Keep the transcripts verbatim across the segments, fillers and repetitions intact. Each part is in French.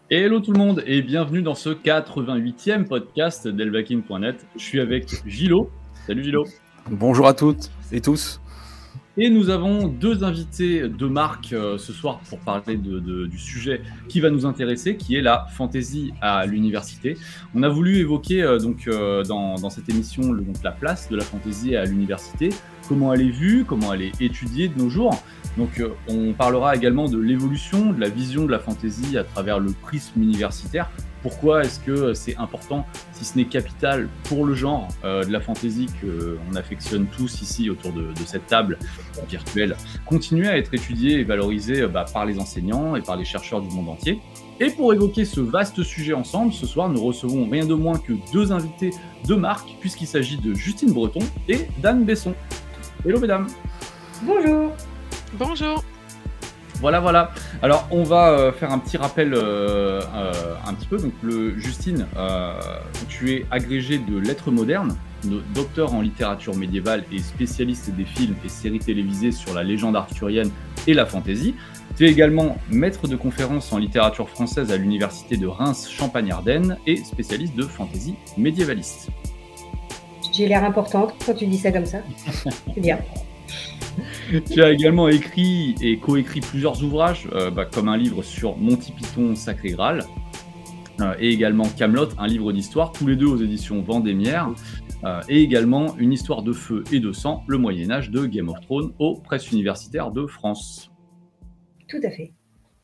Hello tout le monde et bienvenue dans ce quatre-vingt-huitième podcast d'Elbaking point net. Je suis avec Gilo. Salut Gilo. Bonjour à toutes et tous. Et nous avons deux invités de marque euh, ce soir pour parler de, de, du sujet qui va nous intéresser, qui est la fantasy à l'université. On a voulu évoquer euh, donc, euh, dans, dans cette émission le, donc, la place de la fantasy à l'université, comment elle est vue, comment elle est étudiée de nos jours. Donc euh, on parlera également de l'évolution, de la vision de la fantasy à travers le prisme universitaire. Pourquoi est-ce que c'est important, si ce n'est capital, pour le genre euh, de la fantasy qu'on affectionne tous ici autour de, de cette table virtuelle, continuer à être étudié et valorisé bah, par les enseignants et par les chercheurs du monde entier. Et pour évoquer ce vaste sujet ensemble, ce soir, nous recevons rien de moins que deux invités de marque, puisqu'il s'agit de Justine Breton et d'Anne Besson. Hello mesdames. Bonjour. Bonjour. Voilà, voilà. Alors, on va euh, faire un petit rappel euh, euh, un petit peu. Donc, le, Justine, euh, tu es agrégée de lettres modernes, docteur en littérature médiévale et spécialiste des films et séries télévisées sur la légende arthurienne et la fantasy. Tu es également maître de conférences en littérature française à l'université de Reims-Champagne-Ardenne et spécialiste de fantasy médiévaliste. J'ai l'air importante quand tu dis ça comme ça. C'est bien. Tu as également écrit et coécrit plusieurs ouvrages, euh, bah, comme un livre sur Monty Python, Sacré Graal, euh, et également Kaamelott, un livre d'histoire, tous les deux aux éditions Vendémiaire, euh, et également Une histoire de feu et de sang, le Moyen-Âge de Game of Thrones, aux presses universitaires de France. Tout à fait.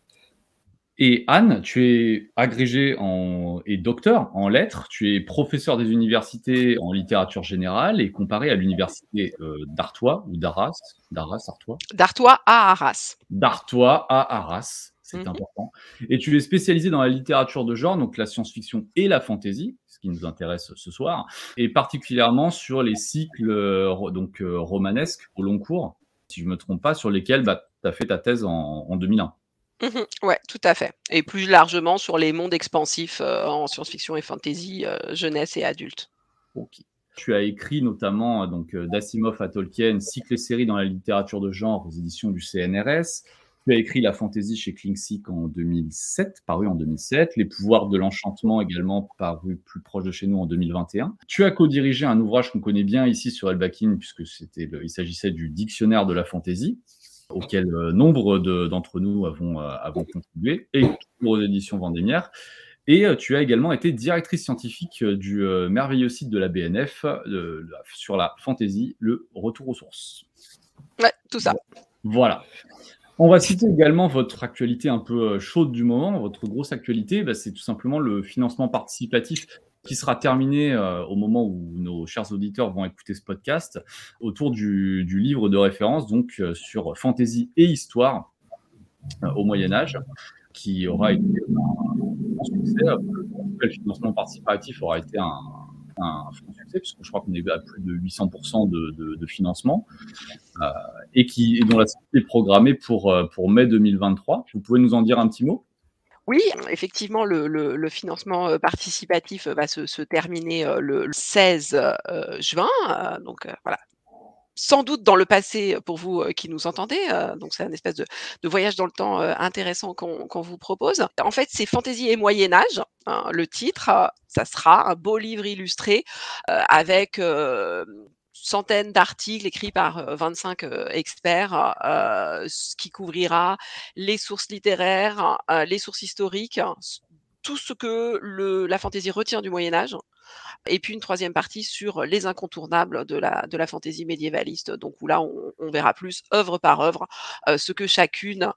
Et Anne, tu es agrégée en, et docteur en lettres, tu es professeur des universités en littérature générale et comparé à l'université euh, d'Artois ou d'Arras, d'Arras, Artois D'Artois à Arras. D'Artois à Arras, c'est Mhm. important. Et tu es spécialisé dans la littérature de genre, donc la science-fiction et la fantasy, ce qui nous intéresse ce soir, et particulièrement sur les cycles euh, donc, euh, romanesques au long cours, si je ne me trompe pas, sur lesquels bah, tu as fait ta thèse en, en deux mille un. Mhm. Ouais, tout à fait. Et plus largement sur les mondes expansifs euh, en science-fiction et fantasy, euh, jeunesse et adulte. Ok. Tu as écrit notamment donc, euh, d'Asimov à Tolkien, cycle et série dans la littérature de genre aux éditions du C N R S. Tu as écrit la fantasy chez Klingsik en deux mille sept, paru en deux mille sept. Les pouvoirs de l'enchantement également, paru plus proche de chez nous en deux mille vingt et un. Tu as co-dirigé un ouvrage qu'on connaît bien ici sur Elbaking, puisque c'était le, il s'agissait du dictionnaire de la fantasy, auquel euh, nombre de, d'entre nous avons, euh, avons contribué, et toujours aux éditions Vendémiaire. Et euh, tu as également été directrice scientifique euh, du euh, merveilleux site de la B N F euh, sur la fantasy, le retour aux sources. Ouais, tout ça. Voilà. On va citer également votre actualité un peu chaude du moment. Votre grosse actualité, bah, c'est tout simplement le financement participatif qui sera terminé euh, au moment où nos chers auditeurs vont écouter ce podcast, autour du, du livre de référence donc euh, sur fantasy et histoire euh, au Moyen-Âge, qui aura été un grand succès. Le financement participatif aura été un, un franc succès, puisque je crois qu'on est à plus de huit cents pour cent de, de, de financement, euh, et, qui, et dont la sortie est programmée pour, pour mai deux mille vingt-trois. Vous pouvez nous en dire un petit mot ? Oui, effectivement, le, le, le financement participatif va se, se terminer le seize juin. Donc voilà. Sans doute dans le passé pour vous qui nous entendez, euh, donc c'est un espèce de, de voyage dans le temps euh, intéressant qu'on qu'on vous propose. En fait, c'est Fantasy et Moyen-Âge, hein, le titre, euh, ça sera un beau livre illustré euh, avec euh, centaines d'articles écrits par euh, vingt-cinq euh, experts, euh, ce qui couvrira les sources littéraires, euh, les sources historiques, tout ce que le, la fantasy retient du Moyen-Âge. Et puis une troisième partie sur les incontournables de la, de la fantaisie médiévaliste, donc où là on, on verra plus œuvre par œuvre euh, ce que chacune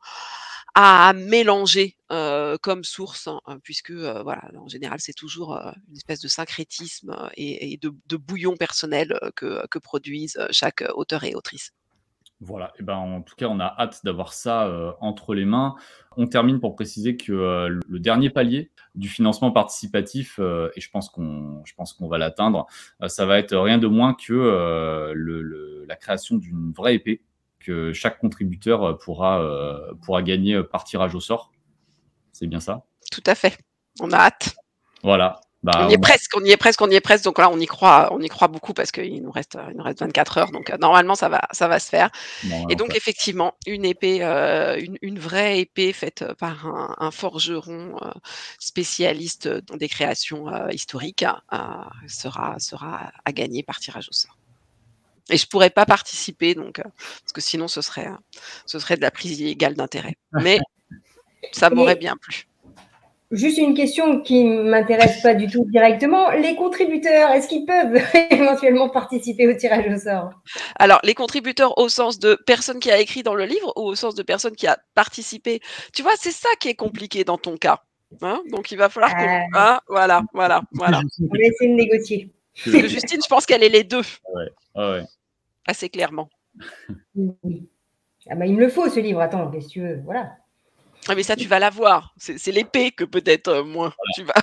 a mélangé euh, comme source, hein, puisque euh, voilà, en général c'est toujours euh, une espèce de syncrétisme et, et de, de bouillon personnel que, que produisent chaque auteur et autrice. Voilà, et ben en tout cas, on a hâte d'avoir ça euh, entre les mains. On termine pour préciser que euh, le dernier palier du financement participatif, euh, et je pense qu'on, je pense qu'on va l'atteindre, euh, ça va être rien de moins que euh, le, le, la création d'une vraie épée que chaque contributeur pourra, euh, pourra gagner par tirage au sort. C'est bien ça ? Tout à fait, on a hâte. Voilà. Bah, On y est on a- presque, on y est presque, on y est presque. Donc là, on y croit, on y croit beaucoup parce qu'il nous reste, il nous reste vingt-quatre heures. Donc euh, normalement, ça va, ça va se faire. Et normalement, donc ça- effectivement, une épée, euh, une, une vraie épée faite euh, par un, un forgeron euh, spécialiste dans des créations euh, historiques euh, sera, sera à gagner par tirage au sort. Et je pourrais pas participer, donc euh, parce que sinon ce serait, euh, ce serait de la prise illégale d'intérêt. Mais ça m'aurait Et bien plu. juste une question qui ne m'intéresse pas du tout directement. Les contributeurs, est-ce qu'ils peuvent éventuellement participer au tirage au sort? Alors, les contributeurs au sens de personne qui a écrit dans le livre ou au sens de personne qui a participé? Tu vois, c'est ça qui est compliqué dans ton cas. Hein, donc il va falloir qu'on, Euh, hein, voilà, voilà, voilà. Justine, On que va tu- essayer de négocier. que- Parce que Justine, je pense qu'elle est les deux, ouais, ouais, ouais. assez clairement. Oui. Ah bah, il me le faut, ce livre. Attends, qu'est-ce que tu veux? Voilà. Ah, mais ça, tu vas l'avoir. C'est c'est l'épée que peut-être euh, moins. Tu vas.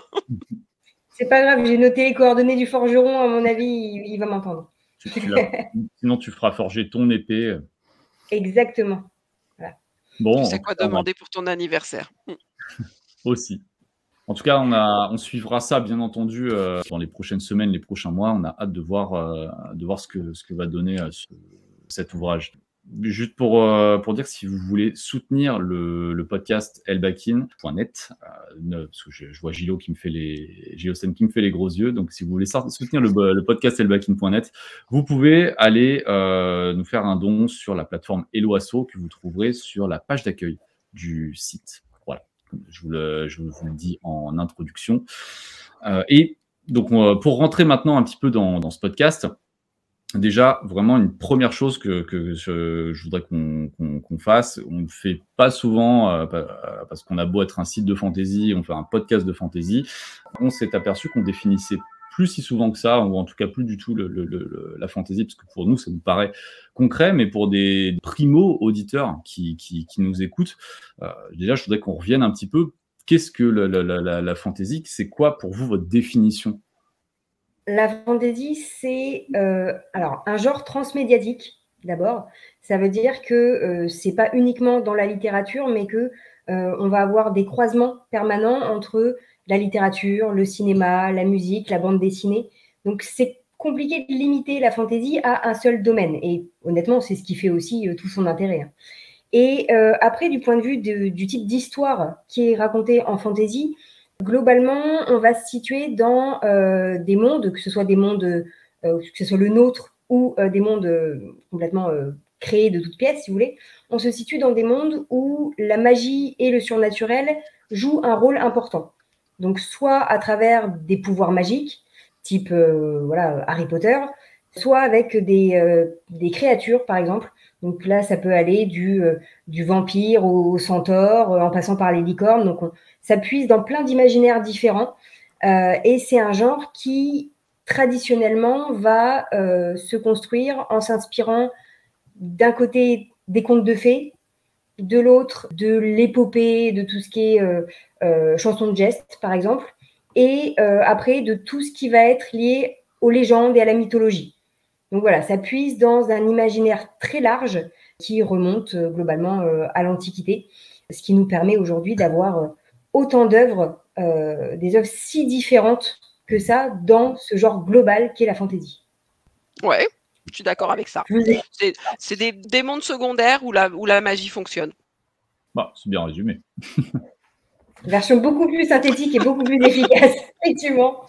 C'est pas grave, j'ai noté les coordonnées du forgeron. À mon avis, il, il va m'entendre. Tu- tu l'as- Sinon, tu feras forger ton épée. Exactement. Bon, Tu en sais tout quoi cas, on a- demander pour ton anniversaire. Mm. aussi. En tout cas, on, a, on suivra ça, bien entendu, euh, dans les prochaines semaines, les prochains mois. On a hâte de voir, euh, de voir ce, que, ce que va donner euh, ce- cet ouvrage. Juste pour, euh, pour dire, si vous voulez soutenir le, le podcast elbakin point net, euh, ne- parce que je, je vois Gilo qui me fait les, Gilocène qui me fait les gros yeux, donc si vous voulez sor- soutenir le, le podcast elbakin point net, vous pouvez aller euh, nous faire un don sur la plateforme Helloasso que vous trouverez sur la page d'accueil du site. Voilà. Je vous le, je vous le dis en introduction. Euh, et donc, on- pour rentrer maintenant un petit peu dans, dans ce podcast, déjà, vraiment, une première chose que, que je, je voudrais qu'on qu'on- qu'on fasse, on ne fait pas souvent, euh, pa- parce qu'on a beau être un site de fantasy, on fait un podcast de fantasy, on s'est aperçu qu'on définissait plus si souvent que ça, ou en tout cas plus du tout le, le- le- la fantasy, parce que pour nous, ça nous paraît concret, mais pour des primo-auditeurs qui, qui, qui nous écoutent, euh, déjà, je voudrais qu'on revienne un petit peu. Qu'est-ce que la, la, la, la, la fantasy? C'est quoi pour vous votre définition? La fantasy, c'est euh, alors un genre transmédiatique d'abord. Ça veut dire que euh, c'est pas uniquement dans la littérature, mais que euh, on va avoir des croisements permanents entre la littérature, le cinéma, la musique, la bande dessinée. Donc c'est compliqué de limiter la fantasy à un seul domaine. Et honnêtement, c'est ce qui fait aussi euh, tout son intérêt, hein. Et euh, après, du point de vue de, du type d'histoire qui est racontée en fantasy, globalement, on va se situer dans euh, des mondes, que ce soit des mondes, euh, que ce soit le nôtre ou euh, des mondes euh, complètement euh, créés de toutes pièces, si vous voulez. On se situe dans des mondes où la magie et le surnaturel jouent un rôle important. Donc, soit à travers des pouvoirs magiques, type euh, voilà, Harry Potter, soit avec des, euh, des créatures, par exemple. Donc là, ça peut aller du, euh, du vampire au centaure, euh, en passant par les licornes. Donc, on, ça puise dans plein d'imaginaires différents. Euh, et c'est un genre qui, traditionnellement, va euh, se construire en s'inspirant d'un côté des contes de fées, de l'autre de l'épopée, de tout ce qui est euh, euh, chansons de geste, par exemple, et euh, après de tout ce qui va être lié aux légendes et à la mythologie. Donc voilà, ça puise dans un imaginaire très large qui remonte euh, globalement euh, à l'Antiquité, ce qui nous permet aujourd'hui d'avoir euh, autant d'œuvres, euh, des œuvres si différentes que ça dans ce genre global qu'est la fantasy. Ouais, je suis d'accord avec ça. Je vous ai- C'est c'est des, des mondes secondaires où la, où la magie fonctionne. Bah, c'est bien résumé. Version beaucoup plus synthétique et beaucoup plus efficace, effectivement.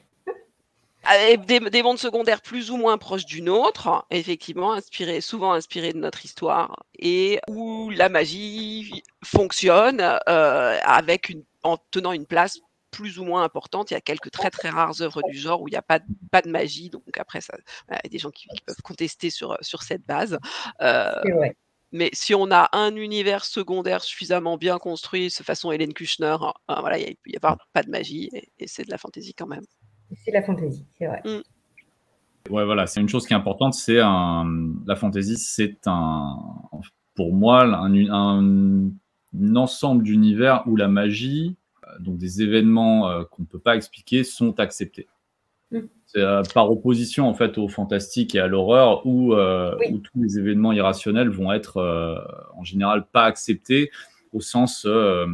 Avec des, des mondes secondaires plus ou moins proches du nôtre, effectivement, inspirés, souvent inspirés de notre histoire, et où la magie fonctionne euh, avec une, en tenant une place plus ou moins importante. Il y a quelques très très rares œuvres du genre où il n'y a pas, de- pas de magie, donc après, ça, voilà, il y a des gens qui, qui peuvent contester sur, sur cette base. Euh, C'est vrai. mais si on a un univers secondaire suffisamment bien construit, de façon Hélène Kushner, euh, voilà, il peut y avoir pas de magie, et, et c'est de la fantaisie quand même. C'est la fantasy, c'est vrai. Ouais, voilà, c'est une chose qui est importante, c'est un, la fantasy, c'est un, pour moi, un, un, un ensemble d'univers où la magie, donc des événements euh, qu'on ne peut pas expliquer, sont acceptés. Mm. C'est euh, par opposition en fait au fantastique et à l'horreur, où, euh, Oui. où tous les événements irrationnels vont être euh, en général pas acceptés au sens euh,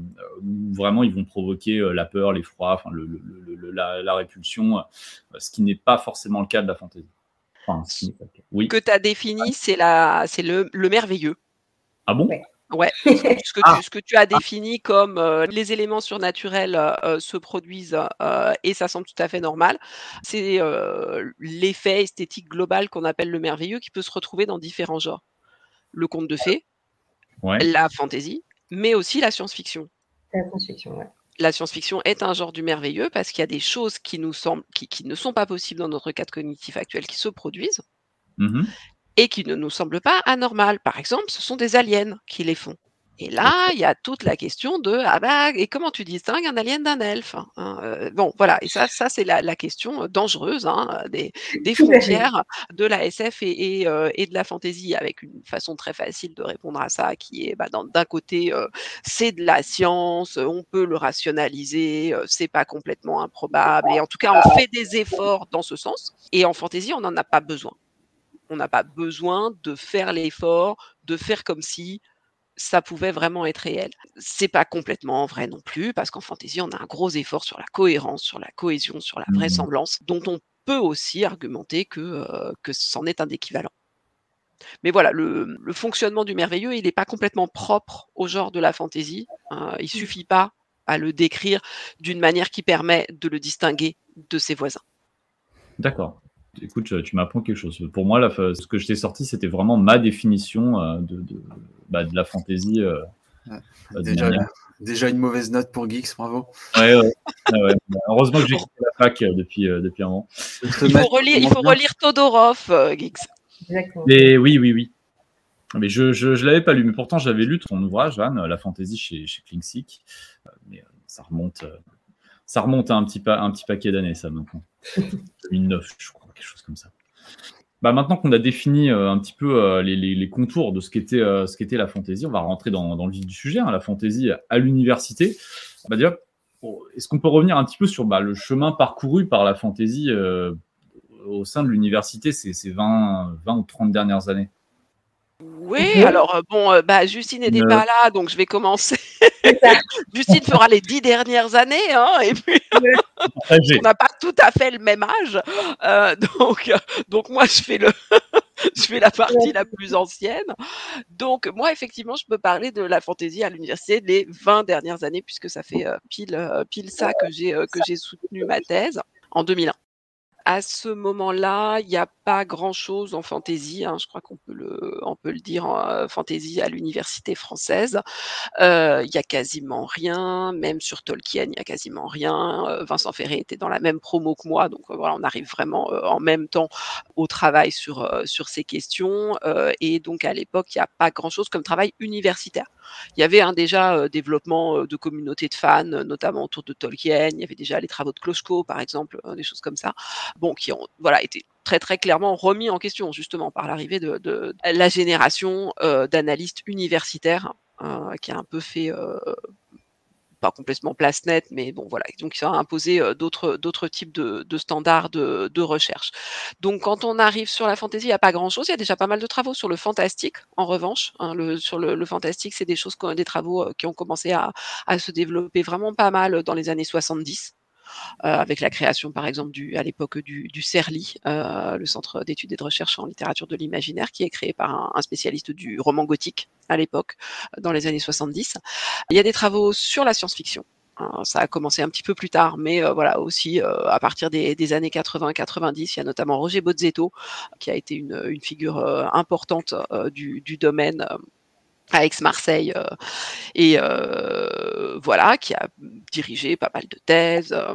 où vraiment ils vont provoquer euh, la peur, l'effroi, enfin, le, le, le, la, la répulsion, euh, ce qui n'est pas forcément le cas de la fantasy. Enfin, ce qui n'est pas le cas. Oui. Que tu as défini, c'est la, c'est le, le merveilleux. Ah bon? Ouais. Ouais, ce que, ce que Ah. tu, ce que tu as défini comme euh, les éléments surnaturels euh, se produisent euh, et ça semble tout à fait normal, c'est euh, l'effet esthétique global qu'on appelle le merveilleux qui peut se retrouver dans différents genres. Le conte de fées, Ouais. la fantasy, mais aussi la science-fiction. La science-fiction, ouais. La science-fiction est un genre du merveilleux parce qu'il y a des choses qui nous semblent, qui, qui ne sont pas possibles dans notre cadre cognitif actuel, qui se produisent Mm-hmm. et qui ne nous semblent pas anormales. Par exemple, ce sont des aliens qui les font. Et là, il y a toute la question de ah bah et comment tu distingues un alien d'un elfe hein, euh, bon voilà et ça ça c'est la, la question dangereuse hein, des, des frontières de la S F et, et, euh, et de la fantasy avec une façon très facile de répondre à ça qui est bah, d'un, d'un côté euh, c'est de la science, on peut le rationaliser, euh, c'est pas complètement improbable et en tout cas on fait des efforts dans ce sens et en fantasy on n'en a pas besoin. On n'a pas besoin de faire l'effort, de faire comme si ça pouvait vraiment être réel. C'est pas complètement vrai non plus, parce qu'en fantasy, on a un gros effort sur la cohérence, sur la cohésion, sur la vraisemblance, dont on peut aussi argumenter que, euh, que c'en est un équivalent. Mais voilà, le, le fonctionnement du merveilleux, il n'est pas complètement propre au genre de la fantasy. Euh, il suffit pas à le décrire d'une manière qui permet de le distinguer de ses voisins. D'accord. Écoute, tu m'apprends quelque chose. Pour moi, là, ce que je t'ai sorti, c'était vraiment ma définition euh, de, de, bah, de la fantaisie. Euh, ouais. déjà, déjà une mauvaise note pour Geeks, bravo. Ouais, ouais. ouais, ouais. Heureusement que j'ai quitté la fac euh, depuis, euh, depuis un moment. Il faut relire, il faut relire Todorov, euh, Geeks. Exactement. Mais oui, oui, oui. Mais je je, je l'avais pas lu, mais pourtant j'avais lu ton ouvrage, Anne, La fantaisie chez, chez Klingsik. Mais ça remonte, ça remonte à un petit, pa- un petit paquet d'années, ça, maintenant. deux mille neuf, je crois, quelque chose comme ça. Bah, maintenant qu'on a défini euh, un petit peu euh, les, les, les contours de ce qu'était, euh, ce qu'était la fantaisie, on va rentrer dans, dans le vif du sujet, hein, la fantaisie à l'université. Bah, déjà, bon, est-ce qu'on peut revenir un petit peu sur bah, le chemin parcouru par la fantaisie euh, au sein de l'université ces, ces vingt, vingt ou trente dernières années? Oui, okay. Alors euh, bon, euh, bah, Justine n'était euh... pas là, donc je vais commencer. Justine fera les dix dernières années, hein, et puis on n'a pas tout à fait le même âge, euh, donc donc moi je fais le je fais la partie la plus ancienne. Donc moi effectivement je peux parler de la fantaisie à l'université les vingt dernières années puisque ça fait euh, pile euh, pile ça que j'ai euh, que j'ai soutenu ma thèse en deux mille un. À ce moment-là, il n'y a pas grand-chose en fantaisie, hein, je crois qu'on peut le, on peut le dire en euh, fantaisie à l'université française. Euh, il y a quasiment rien, même sur Tolkien, il y a quasiment rien. Euh, Vincent Ferré était dans la même promo que moi, donc euh, voilà, on arrive vraiment euh, en même temps au travail sur euh, sur ces questions. Euh, et donc à l'époque, il n'y a pas grand-chose comme travail universitaire. Il y avait un déjà euh, développement euh, de communautés de fans, notamment autour de Tolkien. Il y avait déjà les travaux de Kloshko, par exemple, euh, des choses comme ça. Bon, qui ont voilà été très très clairement remis en question justement par l'arrivée de, de la génération euh, d'analystes universitaires euh, qui a un peu fait euh, pas complètement place nette, mais bon voilà, donc ça a imposé euh, d'autres d'autres types de, de standards de, de recherche. Donc quand on arrive sur la fantasy, il n'y a pas grand-chose. Il y a déjà pas mal de travaux sur le fantastique. En revanche, hein, le, sur le, le fantastique, c'est des choses, des travaux euh, qui ont commencé à, à se développer vraiment pas mal dans les années soixante-dix. Euh, avec la création, par exemple, du, à l'époque du, du CERLI, euh, le Centre d'études et de recherche en littérature de l'imaginaire, qui est créé par un, un spécialiste du roman gothique à l'époque, dans les années soixante-dix. Il y a des travaux sur la science-fiction. Euh, ça a commencé un petit peu plus tard, mais euh, voilà aussi euh, à partir des, des années quatre-vingts quatre-vingt-dix, il y a notamment Roger Bozzetto, qui a été une, une figure euh, importante euh, du, du domaine. Euh, à Aix-Marseille euh, et euh, voilà qui a dirigé pas mal de thèses euh,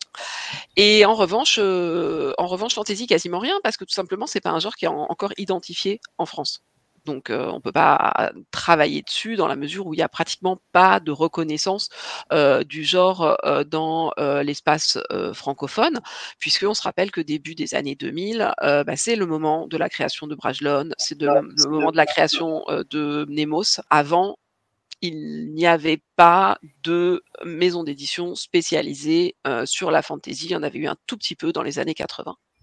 et en revanche euh, en revanche fantasy quasiment rien parce que tout simplement c'est pas un genre qui est en, encore identifié en France. Donc euh, on peut pas travailler dessus dans la mesure où il y a pratiquement pas de reconnaissance euh, du genre euh, dans euh, l'espace euh, francophone, puisqu'on se rappelle que début des années deux mille, euh, bah, c'est le moment de la création de Brajlon, c'est de, le moment de la création euh, de Nemos. Avant, il n'y avait pas de maison d'édition spécialisée euh, sur la fantasy. Il y en avait eu un tout petit peu dans les années quatre-vingts.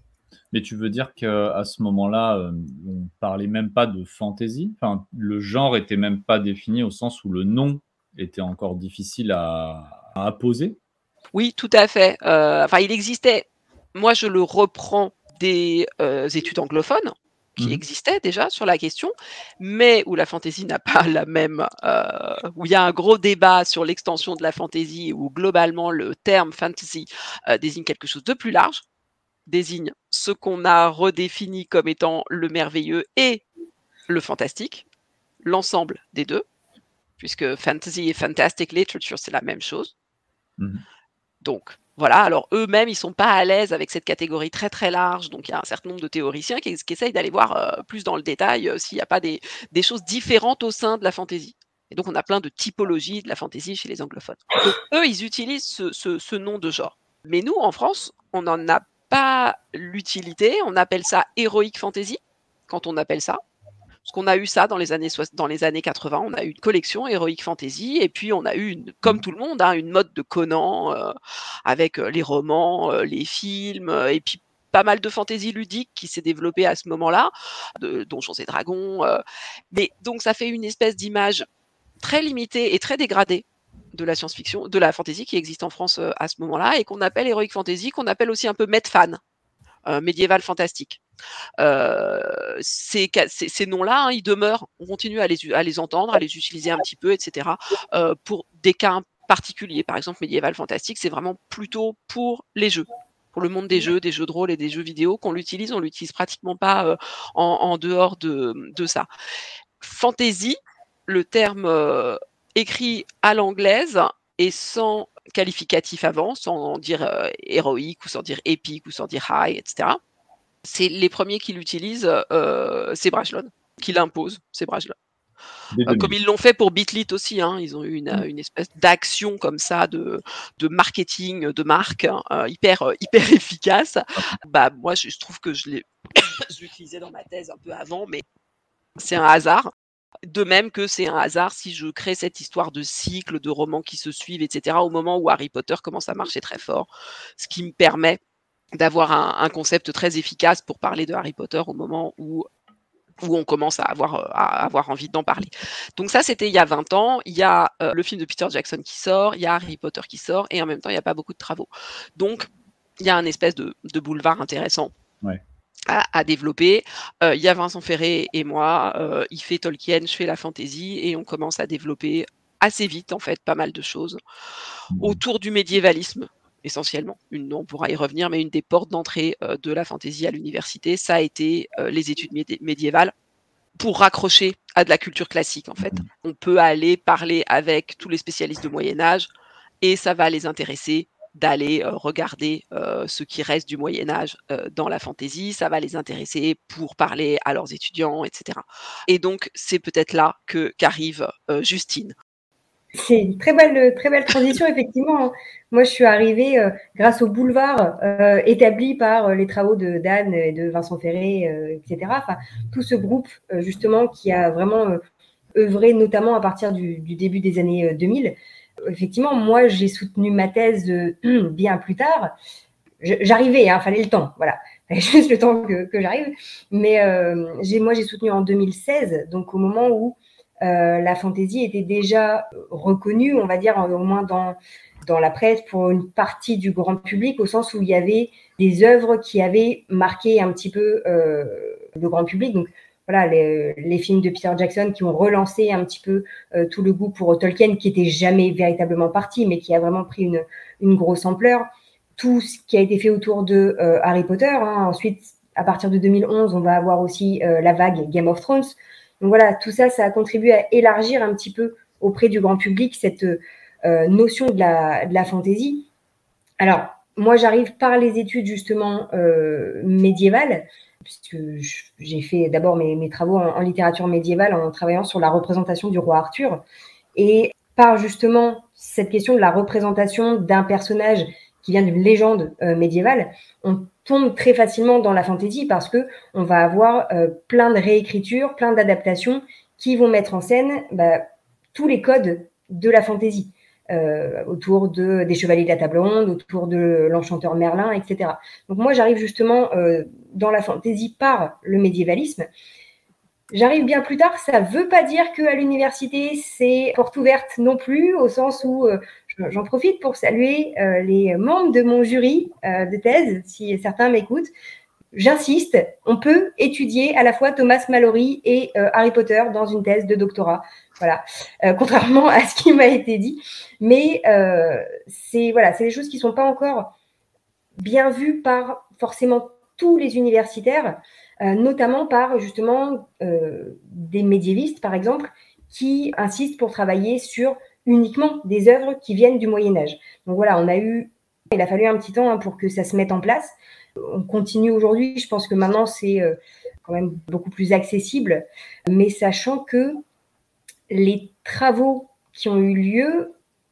Mais tu veux dire qu'à ce moment-là, euh, on parlait même pas de fantasy? Enfin, le genre était même pas défini au sens où le nom était encore difficile à, à apposer? Oui, tout à fait. Heu, enfin, il existait moi, je le reprends des, heu, études anglophones qui Mmh. existaient déjà sur la question, mais où la fantaisie n'a pas la même, heu, où il y a un gros débat sur l'extension de la fantaisie, où globalement le terme fantasy, heu, désigne quelque chose de plus large, désigne ce qu'on a redéfini comme étant le merveilleux et le fantastique, l'ensemble des deux, puisque fantasy et fantastic literature, c'est la même chose. Mmh. Donc voilà, alors eux-mêmes, ils sont pas à l'aise avec cette catégorie très, très large, donc il y a un certain nombre de théoriciens qui qui essayent d'aller voir, heu, plus dans le détail, heu, s'il n'y a pas des des choses différentes au sein de la fantaisie et donc on a plein de typologies de la fantaisie chez les anglophones. Donc eux, ils utilisent ce ce ce nom de genre. Mais nous, en France, on n'en a pas l'utilité, on appelle ça heroic fantasy, quand on appelle ça. Parce qu'on a eu ça dans les années soix dans les années quatre-vingts, on a eu une collection Heroic Fantasy et puis on a eu une comme tout le monde, hein, une mode de Conan, heu, avec, heu, les romans, heu, les films, heu et puis pas mal de fantaisie ludique qui s'est développée à ce moment-là, de Donjons et Dragons, heu, mais donc ça fait une espèce d'image très limitée et très dégradée de la science-fiction, de la fantaisie qui existe en France, heu, à ce moment-là et qu'on appelle Heroic Fantasy, qu'on appelle aussi un peu Medfan, heu, médiéval fantastique. Heu, ces ca ces ces noms-là, hein, ils demeurent. On continue à les u à les entendre, à les utiliser un petit peu et cetera, heu, pour des cas particuliers. Par exemple, médiéval fantastique, c'est vraiment plutôt pour les jeux, pour le monde des jeux, des jeux de rôle et des jeux vidéo qu'on l'utilise. On l'utilise pratiquement pas, heu, en en dehors de, mmh, de ça. Fantasy, le terme, heu, écrit à l'anglaise et sans qualificatif avant, sans dire, heu, héroïque ou sans dire épique ou sans dire high et cetera. C'est les premiers qui l'utilisent, heu, c'est Brajlon, qui l'impose, c'est Brajlon. Dès Heu, comme deux mille. ils l'ont fait pour Bitlit aussi, hein, ils ont eu une, Mmh. heu, une espèce d'action comme ça de de marketing, de marque, heu, hyper, heu, hyper efficace. Bah, moi, je je trouve que je l'ai je l'utilisais dans ma thèse un peu avant, mais c'est un hasard. De même que c'est un hasard si je crée cette histoire de cycle, de romans qui se suivent et cetera, au moment où Harry Potter commence à marcher très fort. Ce qui me permet d'avoir un un concept très efficace pour parler de Harry Potter au moment où où on commence à avoir, heu, à avoir envie d'en parler. Donc ça, c'était il y a vingt ans. Il y a, heu, le film de Peter Jackson qui sort, il y a Harry Potter qui sort et en même temps, il y a pas beaucoup de travaux. Donc il y a un espèce de de boulevard intéressant Ouais. à à développer. Heu, il y a Vincent Ferré et moi, heu, il fait Tolkien, je fais la fantasy et on commence à développer assez vite, en fait, pas mal de choses Mmh. autour du médiévalisme, essentiellement. Une on pourra y revenir, mais une des portes d'entrée, heu, de la fantaisie à l'université, ça a été, heu, les études médé médiévales pour raccrocher à de la culture classique, en fait. Mmh. On peut aller parler avec tous les spécialistes de Moyen Âge et ça va les intéresser d'aller, heu, regarder, heu, ce qui reste du Moyen Âge, heu, dans la fantaisie. Ça va les intéresser pour parler à leurs étudiants et cetera et donc c'est peut-être là que qu'arrive, heu, Justine. C'est une très belle, très belle transition, effectivement, hein. Moi, je suis arrivée euh, grâce au boulevard euh, établi par euh, les travaux de d'Anne et de Vincent Ferré, euh, et cetera. Enfin, tout ce groupe, euh, justement, qui a vraiment euh, œuvré, notamment à partir du, du début des années euh, deux mille. Effectivement, moi, j'ai soutenu ma thèse euh, bien plus tard. Je, j'arrivais, il hein, fallait le temps, voilà. Il fallait juste le temps que, que j'arrive. Mais euh, j'ai, moi, j'ai soutenu en deux mille seize, donc au moment où euh, la fantaisie était déjà reconnue, on va dire, au moins dans, dans la presse pour une partie du grand public, au sens où il y avait des œuvres qui avaient marqué un petit peu euh, le grand public. Donc voilà, les, les films de Peter Jackson qui ont relancé un petit peu euh, tout le goût pour Tolkien, qui était jamais véritablement parti, mais qui a vraiment pris une, une grosse ampleur. Tout ce qui a été fait autour de euh, Harry Potter. Hein. Ensuite, à partir de deux mille onze, on va avoir aussi euh, la vague Game of Thrones. Donc voilà, tout ça, ça a contribué à élargir un petit peu auprès du grand public cette euh, notion de la, de la fantaisie. Alors, moi, j'arrive par les études justement euh, médiévales, puisque j'ai fait d'abord mes, mes travaux en, en littérature médiévale en travaillant sur la représentation du roi Arthur. Et par justement cette question de la représentation d'un personnage qui vient d'une légende euh, médiévale, on tombe très facilement dans la fantaisie parce que on va avoir euh, plein de réécritures, plein d'adaptations qui vont mettre en scène bah, tous les codes de la fantaisie. euh, autour de, des Chevaliers de la Table Ronde, autour de l'Enchanteur Merlin, et cetera. Donc moi, j'arrive justement euh, dans la fantaisie par le médiévalisme. J'arrive bien plus tard, ça ne veut pas dire qu'à l'université, c'est porte ouverte non plus, au sens où euh, j'en profite pour saluer euh, les membres de mon jury euh, de thèse, si certains m'écoutent. J'insiste, on peut étudier à la fois Thomas Malory et euh, Harry Potter dans une thèse de doctorat. Voilà, euh, contrairement à ce qui m'a été dit. Mais euh, c'est voilà, c'est des choses qui ne sont pas encore bien vues par forcément tous les universitaires, euh, notamment par justement euh, des médiévistes, par exemple, qui insistent pour travailler sur uniquement des œuvres qui viennent du Moyen-Âge. Donc voilà, on a eu, il a fallu un petit temps hein, pour que ça se mette en place. On continue aujourd'hui, je pense que maintenant c'est euh, quand même beaucoup plus accessible, mais sachant que les travaux qui ont eu lieu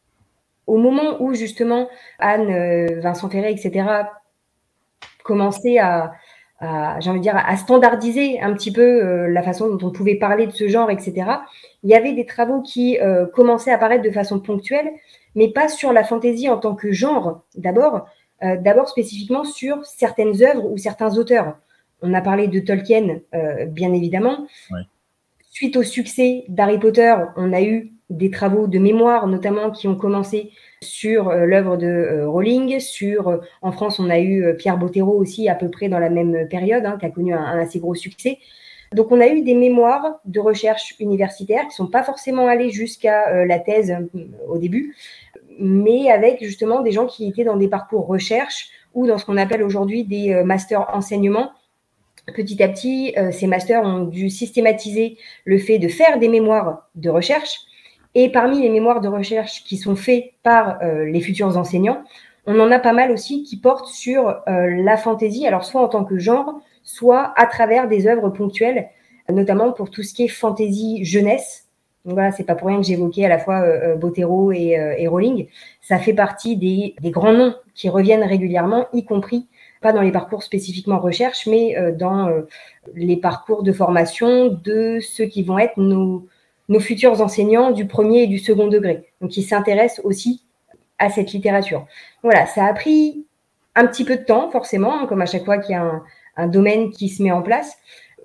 au moment où justement Anne, euh, Vincent Ferré, et cetera commençaient à, à, j'ai envie de dire, à standardiser un petit peu euh, la façon dont on pouvait parler de ce genre, et cetera. Il y avait des travaux qui euh, commençaient à apparaître de façon ponctuelle, mais pas sur la fantaisie en tant que genre d'abord, euh, d'abord spécifiquement sur certaines œuvres ou certains auteurs. On a parlé de Tolkien, euh, bien évidemment. Ouais. Suite au succès d'Harry Potter, on a eu des travaux de mémoire, notamment qui ont commencé sur euh, l'œuvre de euh, Rowling. Sur, euh, en France, on a eu euh, Pierre Bottero aussi, à peu près dans la même période, hein, qui a connu un, un assez gros succès. Donc, on a eu des mémoires de recherche universitaires qui ne sont pas forcément allés jusqu'à euh, la thèse euh, au début, mais avec justement des gens qui étaient dans des parcours recherche ou dans ce qu'on appelle aujourd'hui des euh, masters enseignement. Petit à petit, euh, ces masters ont dû systématiser le fait de faire des mémoires de recherche. Et parmi les mémoires de recherche qui sont faits par euh, les futurs enseignants, on en a pas mal aussi qui portent sur euh, la fantaisie, alors soit en tant que genre, soit à travers des œuvres ponctuelles, notamment pour tout ce qui est fantaisie jeunesse. Donc voilà, c'est pas pour rien que j'évoquais à la fois euh, Bottero et, euh, et Rowling. Ça fait partie des, des grands noms qui reviennent régulièrement, y compris pas dans les parcours spécifiquement recherche, mais euh, dans euh, les parcours de formation de ceux qui vont être nos, nos futurs enseignants du premier et du second degré. Donc, ils s'intéressent aussi à cette littérature. Voilà, ça a pris un petit peu de temps, forcément, hein, comme à chaque fois qu'il y a un, un domaine qui se met en place.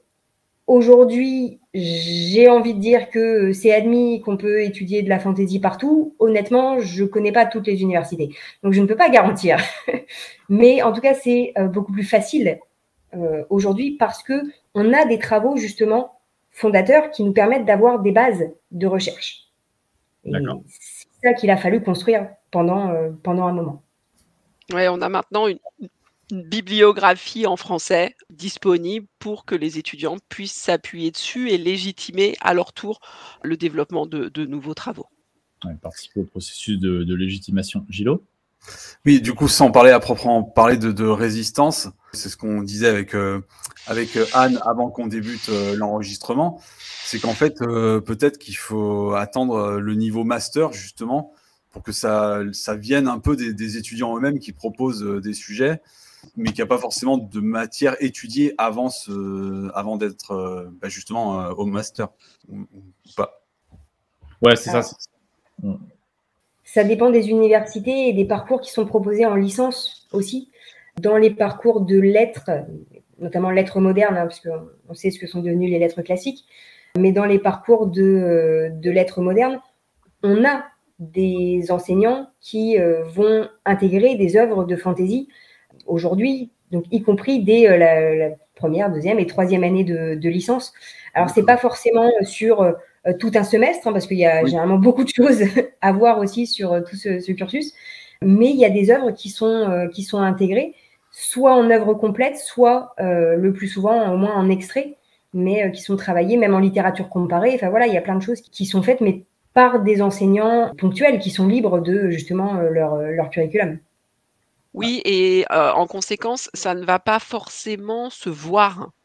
Aujourd'hui, j'ai envie de dire que c'est admis qu'on peut étudier de la fantaisie partout. Honnêtement, je ne connais pas toutes les universités, donc je ne peux pas garantir. Mais en tout cas, c'est euh, beaucoup plus facile euh, aujourd'hui parce qu'on a des travaux justement fondateurs qui nous permettent d'avoir des bases de recherche. Et c'est ça qu'il a fallu construire pendant, euh, pendant un moment. Oui, on a maintenant une, une bibliographie en français disponible pour que les étudiants puissent s'appuyer dessus et légitimer à leur tour le développement de, de nouveaux travaux. Ouais, participer au processus de, de légitimation. Gilot ? Oui, du coup, sans parler à proprement parler de, de résistance, c'est ce qu'on disait avec, euh, avec Anne avant qu'on débute euh, l'enregistrement, c'est qu'en fait, euh, peut-être qu'il faut attendre le niveau master, justement, pour que ça, ça vienne un peu des, des étudiants eux-mêmes qui proposent euh, des sujets, mais qu'il n'y a pas forcément de matière étudiée avant, ce, avant d'être euh, bah, justement euh, au master, ou, ou pas. Ouais, c'est Alors, ça. C'est... Ça dépend des universités et des parcours qui sont proposés en licence aussi. Dans les parcours de lettres, notamment lettres modernes, hein, parce qu'on sait ce que sont devenues les lettres classiques, mais dans les parcours de, de lettres modernes, on a des enseignants qui euh, vont intégrer des œuvres de fantaisie aujourd'hui, donc y compris dès euh, la, la première, deuxième et troisième année de, de licence. Alors, ce n'est pas forcément sur euh, tout un semestre, hein, parce qu'il y a oui. généralement beaucoup de choses à voir aussi sur euh, tout ce, ce cursus, mais il y a des œuvres qui sont, euh, qui sont intégrées, soit en œuvre complète, soit euh, le plus souvent au moins en extrait, mais euh, qui sont travaillées même en littérature comparée. Enfin voilà, il y a plein de choses qui sont faites, mais par des enseignants ponctuels qui sont libres de justement euh, leur, leur curriculum. Oui, et euh, en conséquence, ça ne va pas forcément se voir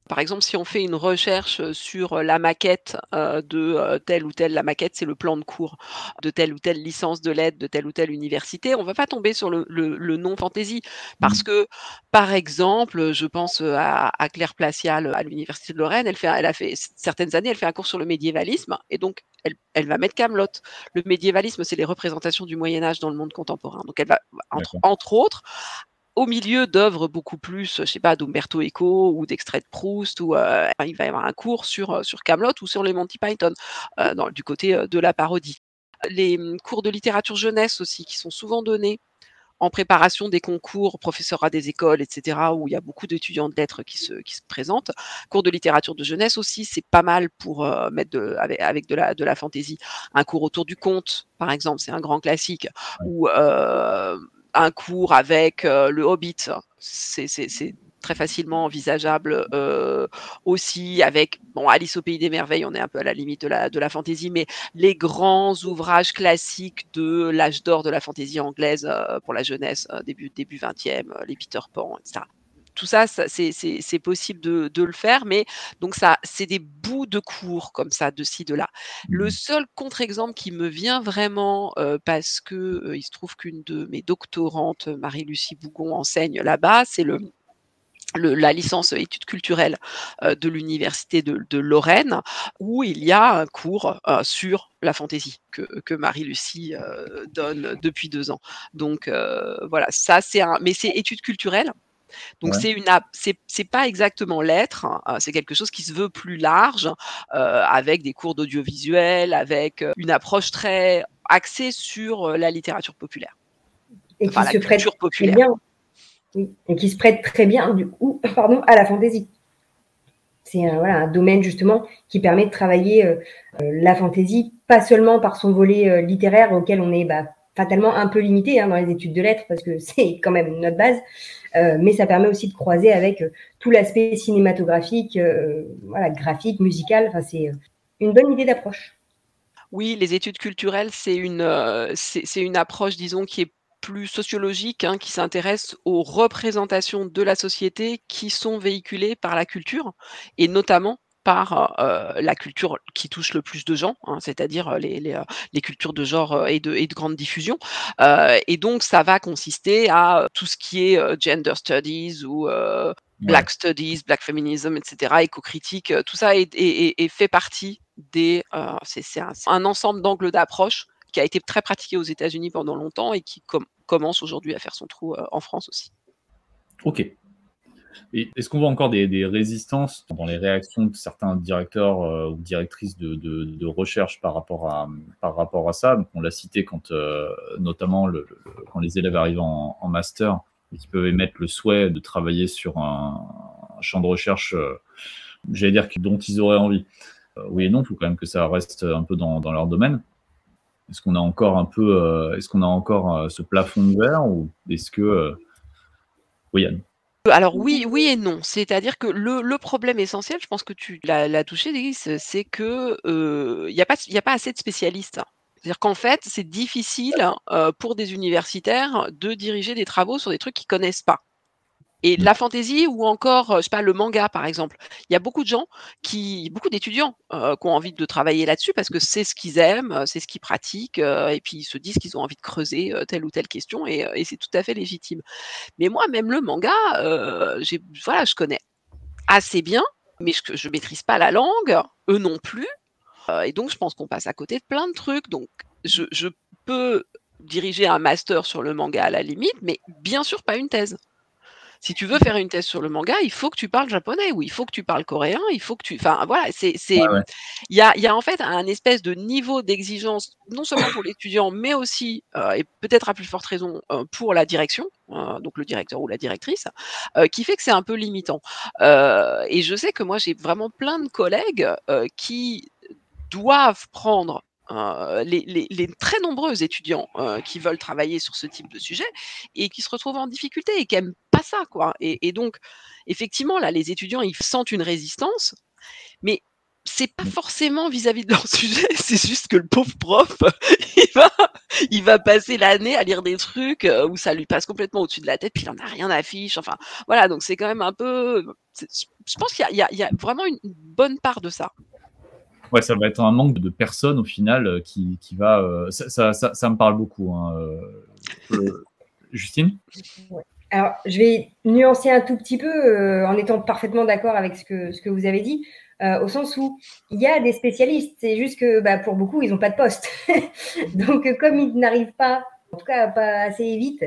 Par exemple, si on fait une recherche sur la maquette euh, de euh, telle ou telle, la maquette c'est le plan de cours de telle ou telle licence de lettres, de telle ou telle université, on va pas tomber sur le, le, le nom fantaisie parce Mm. que, par exemple, je pense à, à Claire Placial à l'université de Lorraine, elle, fait, elle a fait certaines années, elle fait un cours sur le médiévalisme et donc elle, elle va mettre Camelot. Le médiévalisme, c'est les représentations du Moyen-Âge dans le monde contemporain. Donc elle va, entre, D'accord. entre autres, au milieu d'œuvres beaucoup plus, je sais pas, d'Umberto Eco ou d'extraits de Proust, ou euh, il va y avoir un cours sur sur Camelot ou sur les Monty Python, euh, dans, du côté euh, de la parodie. Les hum, cours de littérature jeunesse aussi, qui sont souvent donnés en préparation des concours, professeurs à des écoles, et cetera, où il y a beaucoup d'étudiants de lettres qui se, qui se présentent. Cours de littérature de jeunesse aussi, c'est pas mal pour euh, mettre de, avec, avec de la, de la fantaisie. Un cours autour du conte, par exemple, c'est un grand classique, Ouais. ou euh, un cours avec euh, le Hobbit, c'est, c'est, c'est très facilement envisageable euh, aussi avec, bon, Alice au Pays des Merveilles, on est un peu à la limite de la, de la fantaisie, mais les grands ouvrages classiques de l'âge d'or de la fantaisie anglaise euh, pour la jeunesse, euh, début, début vingtième, euh, les Peter Pan, et cetera. Tout ça, ça c'est, c'est, c'est possible de, de le faire, mais donc ça, c'est des bouts de cours comme ça, de ci, de là. Le Mm. seul contre-exemple qui me vient vraiment, euh, parce que euh, il se trouve qu'une de mes doctorantes, Marie-Lucie Bougon, enseigne là-bas, c'est le le, la licence études culturelles euh, de l'université de, de Lorraine, où il y a un cours euh, sur la fantaisie que, que Marie-Lucie euh, donne depuis deux ans. Donc euh, voilà, ça c'est un, mais c'est études culturelles. Donc Ouais. c'est une, app- c'est c'est pas exactement lettres, hein, c'est quelque chose qui se veut plus large, euh, avec des cours d'audiovisuel, avec euh, une approche très axée sur euh, la littérature populaire, Et enfin qui la se prête culture très populaire. bien, oui, et qui se prête très bien, du coup, pardon, à la fantaisie. C'est un, voilà, un domaine justement qui permet de travailler euh, euh, la fantaisie, pas seulement par son volet euh, littéraire auquel on est bah, fatalement un peu limité hein, dans les études de lettres parce que c'est quand même notre base, euh, mais ça permet aussi de croiser avec euh, tout l'aspect cinématographique, euh, voilà, graphique, musical. Enfin, c'est euh, une bonne idée d'approche. Oui, les études culturelles, c'est une, heu, c'est c'est une approche, disons, qui est plus sociologique, hein, qui s'intéresse aux représentations de la société qui sont véhiculées par la culture et notamment par, heu, la culture qui touche le plus de gens, hein, c'est-à-dire, heu, les les, heu, les cultures de genre, heu, et de et de grande diffusion, heu et donc ça va consister à, heu, tout ce qui est, heu, gender studies ou, heu, Ouais. black studies, black feminism et cetera, éco-critique, heu, tout ça est est est est fait partie des, heu, c'est c'est un c'est un ensemble d'angles d'approche qui a été très pratiqué aux États-Unis pendant longtemps et qui com commence aujourd'hui à faire son trou, heu, en France aussi. Ok. Et est-ce qu'on voit encore des, des résistances dans les réactions de certains directeurs euh, ou directrices de, de, de recherche par rapport à, par rapport à ça? Donc, on l'a cité quand, euh, notamment le, le- quand les élèves arrivent en, en master et qui peuvent émettre le souhait de travailler sur un, un champ de recherche, euh, j'allais dire, que- dont ils auraient envie. Euh, oui et non, il faut quand même que ça reste un peu dans, dans leur domaine. Est-ce qu'on a encore un peu, euh, est-ce qu'on a encore euh, ce plafond de verre ou est-ce que, euh, oui, Yann. Alors oui oui et non. C'est-à-dire que le le problème essentiel, je pense que tu l'as l'as touché Délice, c'est que, heu, il y a pas il y a pas assez de spécialistes. C'est-à-dire qu'en fait, c'est difficile, heu, pour des universitaires de diriger des travaux sur des trucs qu'ils connaissent pas. Et la fantaisie ou encore, heu, je sais pas, le manga, par exemple. Il y a beaucoup de gens qui beaucoup d'étudiants, heu, qui ont envie de travailler là-dessus parce que c'est ce qu'ils aiment, heu, c'est ce qu'ils pratiquent, heu et puis ils se disent qu'ils ont envie de creuser, heu, telle ou telle question et heu et c'est tout à fait légitime. Mais moi, même le manga, heu, j'ai voilà, je connais assez bien, mais je je maîtrise pas la langue, eux non plus, heu et donc je pense qu'on passe à côté de plein de trucs. Donc je je peux diriger un master sur le manga à la limite, mais bien sûr pas une thèse. Si tu veux faire une thèse sur le manga, il faut que tu parles japonais ou il faut que tu parles coréen, il faut que tu enfin voilà, c'est c'est Ouais, ouais. il y a il y a en fait un espèce de niveau d'exigence, non seulement pour l'étudiant, mais aussi, heu et peut-être à plus forte raison, heu, pour la direction, heu, donc le directeur ou la directrice, heu, qui fait que c'est un peu limitant. Heu et je sais que moi j'ai vraiment plein de collègues, heu, qui doivent prendre, heu, les les les très nombreux étudiants, heu, qui veulent travailler sur ce type de sujet et qui se retrouvent en difficulté et qui aiment pas ça, quoi et et donc effectivement, là, les étudiants, ils sentent une résistance, mais c'est pas forcément vis-à-vis de leur sujet, c'est juste que le pauvre prof, il va il va passer l'année à lire des trucs, heu, où ça lui passe complètement au-dessus de la tête, puis il en a rien à fiche, enfin, voilà, donc c'est quand même un peu c'est je pense qu'il y a, il y a, il y a vraiment une bonne part de ça. Ouais, ça va être un manque de personnes au final euh, qui, qui va. Euh, ça, ça, ça, ça me parle beaucoup. Hein, euh, euh, Justine? Ouais. Alors, je vais nuancer un tout petit peu euh, en étant parfaitement d'accord avec ce que, ce que vous avez dit, euh, au sens où il y a des spécialistes, c'est juste que bah, pour beaucoup, ils n'ont pas de poste. Donc, comme ils n'arrivent pas, en tout cas pas assez vite, euh,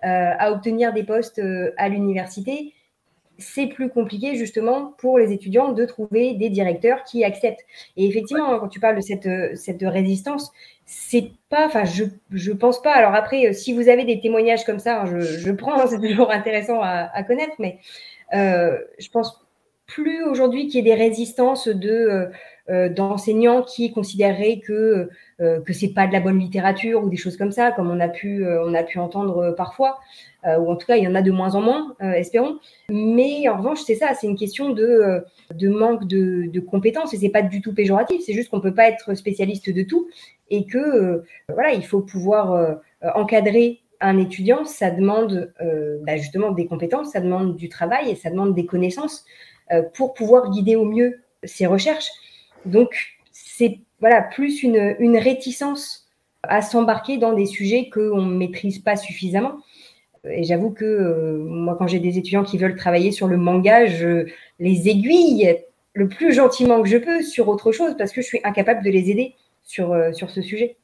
à obtenir des postes euh, à l'université, c'est plus compliqué justement pour les étudiants de trouver des directeurs qui acceptent. Et effectivement, quand tu parles de cette, cette résistance, c'est pas, enfin, je, je pense pas. Alors après, si vous avez des témoignages comme ça, je, je prends, c'est toujours intéressant à, à connaître, mais euh, je pense plus aujourd'hui qu'il y ait des résistances de euh, d'enseignants qui considéreraient que euh, que c'est pas de la bonne littérature ou des choses comme ça, comme on a pu euh, on a pu entendre parfois, euh, ou en tout cas il y en a de moins en moins, euh, espérons. Mais en revanche, c'est ça, c'est une question de de manque de, de compétences et c'est pas du tout péjoratif, c'est juste qu'on peut pas être spécialiste de tout et que euh, voilà, il faut pouvoir euh, encadrer un étudiant, ça demande euh, bah justement des compétences, ça demande du travail et ça demande des connaissances euh, pour pouvoir guider au mieux ses recherches. Donc, c'est voilà, plus une, une réticence à s'embarquer dans des sujets qu'on ne maîtrise pas suffisamment. Et j'avoue que euh, moi, quand j'ai des étudiants qui veulent travailler sur le manga, je les aiguille le plus gentiment que je peux sur autre chose parce que je suis incapable de les aider sur, euh, sur ce sujet.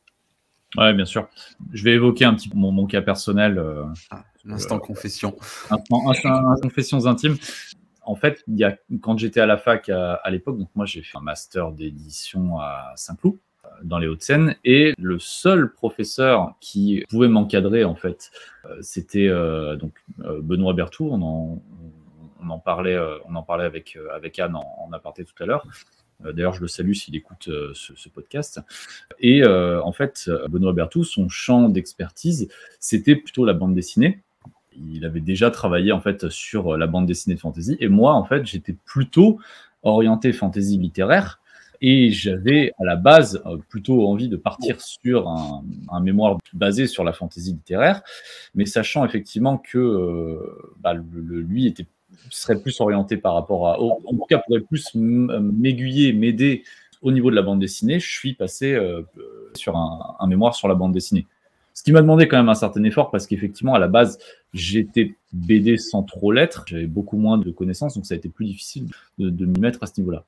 Ouais, bien sûr. Je vais évoquer un petit peu mon, mon cas personnel. Euh, ah, L'instant euh, confession. Instant, instant, confessions intimes. En fait, il y a, quand j'étais à la fac à, à l'époque, donc moi j'ai fait un master d'édition à Saint-Cloud, dans les Hauts-de-Seine, et le seul professeur qui pouvait m'encadrer, en fait, euh, c'était euh, donc euh, Benoît Berthoud. On en, on en parlait, euh, on en parlait avec, euh, avec Anne en, en aparté tout à l'heure. Euh, d'ailleurs, je le salue s'il écoute euh, ce, ce podcast. Et euh, en fait, Benoît Berthoud, son champ d'expertise, c'était plutôt la bande dessinée. Il avait déjà travaillé en fait sur la bande dessinée de fantasy, et moi en fait j'étais plutôt orienté fantasy littéraire, et j'avais à la base plutôt envie de partir sur un, un mémoire basé sur la fantasy littéraire, mais sachant effectivement que euh, bah, le, le, lui était serait plus orienté par rapport à, en tout cas pourrait plus m'aiguiller, m'aider au niveau de la bande dessinée. Je suis passé euh, sur un, un mémoire sur la bande dessinée. Ce qui m'a demandé quand même un certain effort parce qu'effectivement, à la base, j'étais B D sans trop l'être. J'avais beaucoup moins de connaissances, donc ça a été plus difficile de, de m'y mettre à ce niveau-là.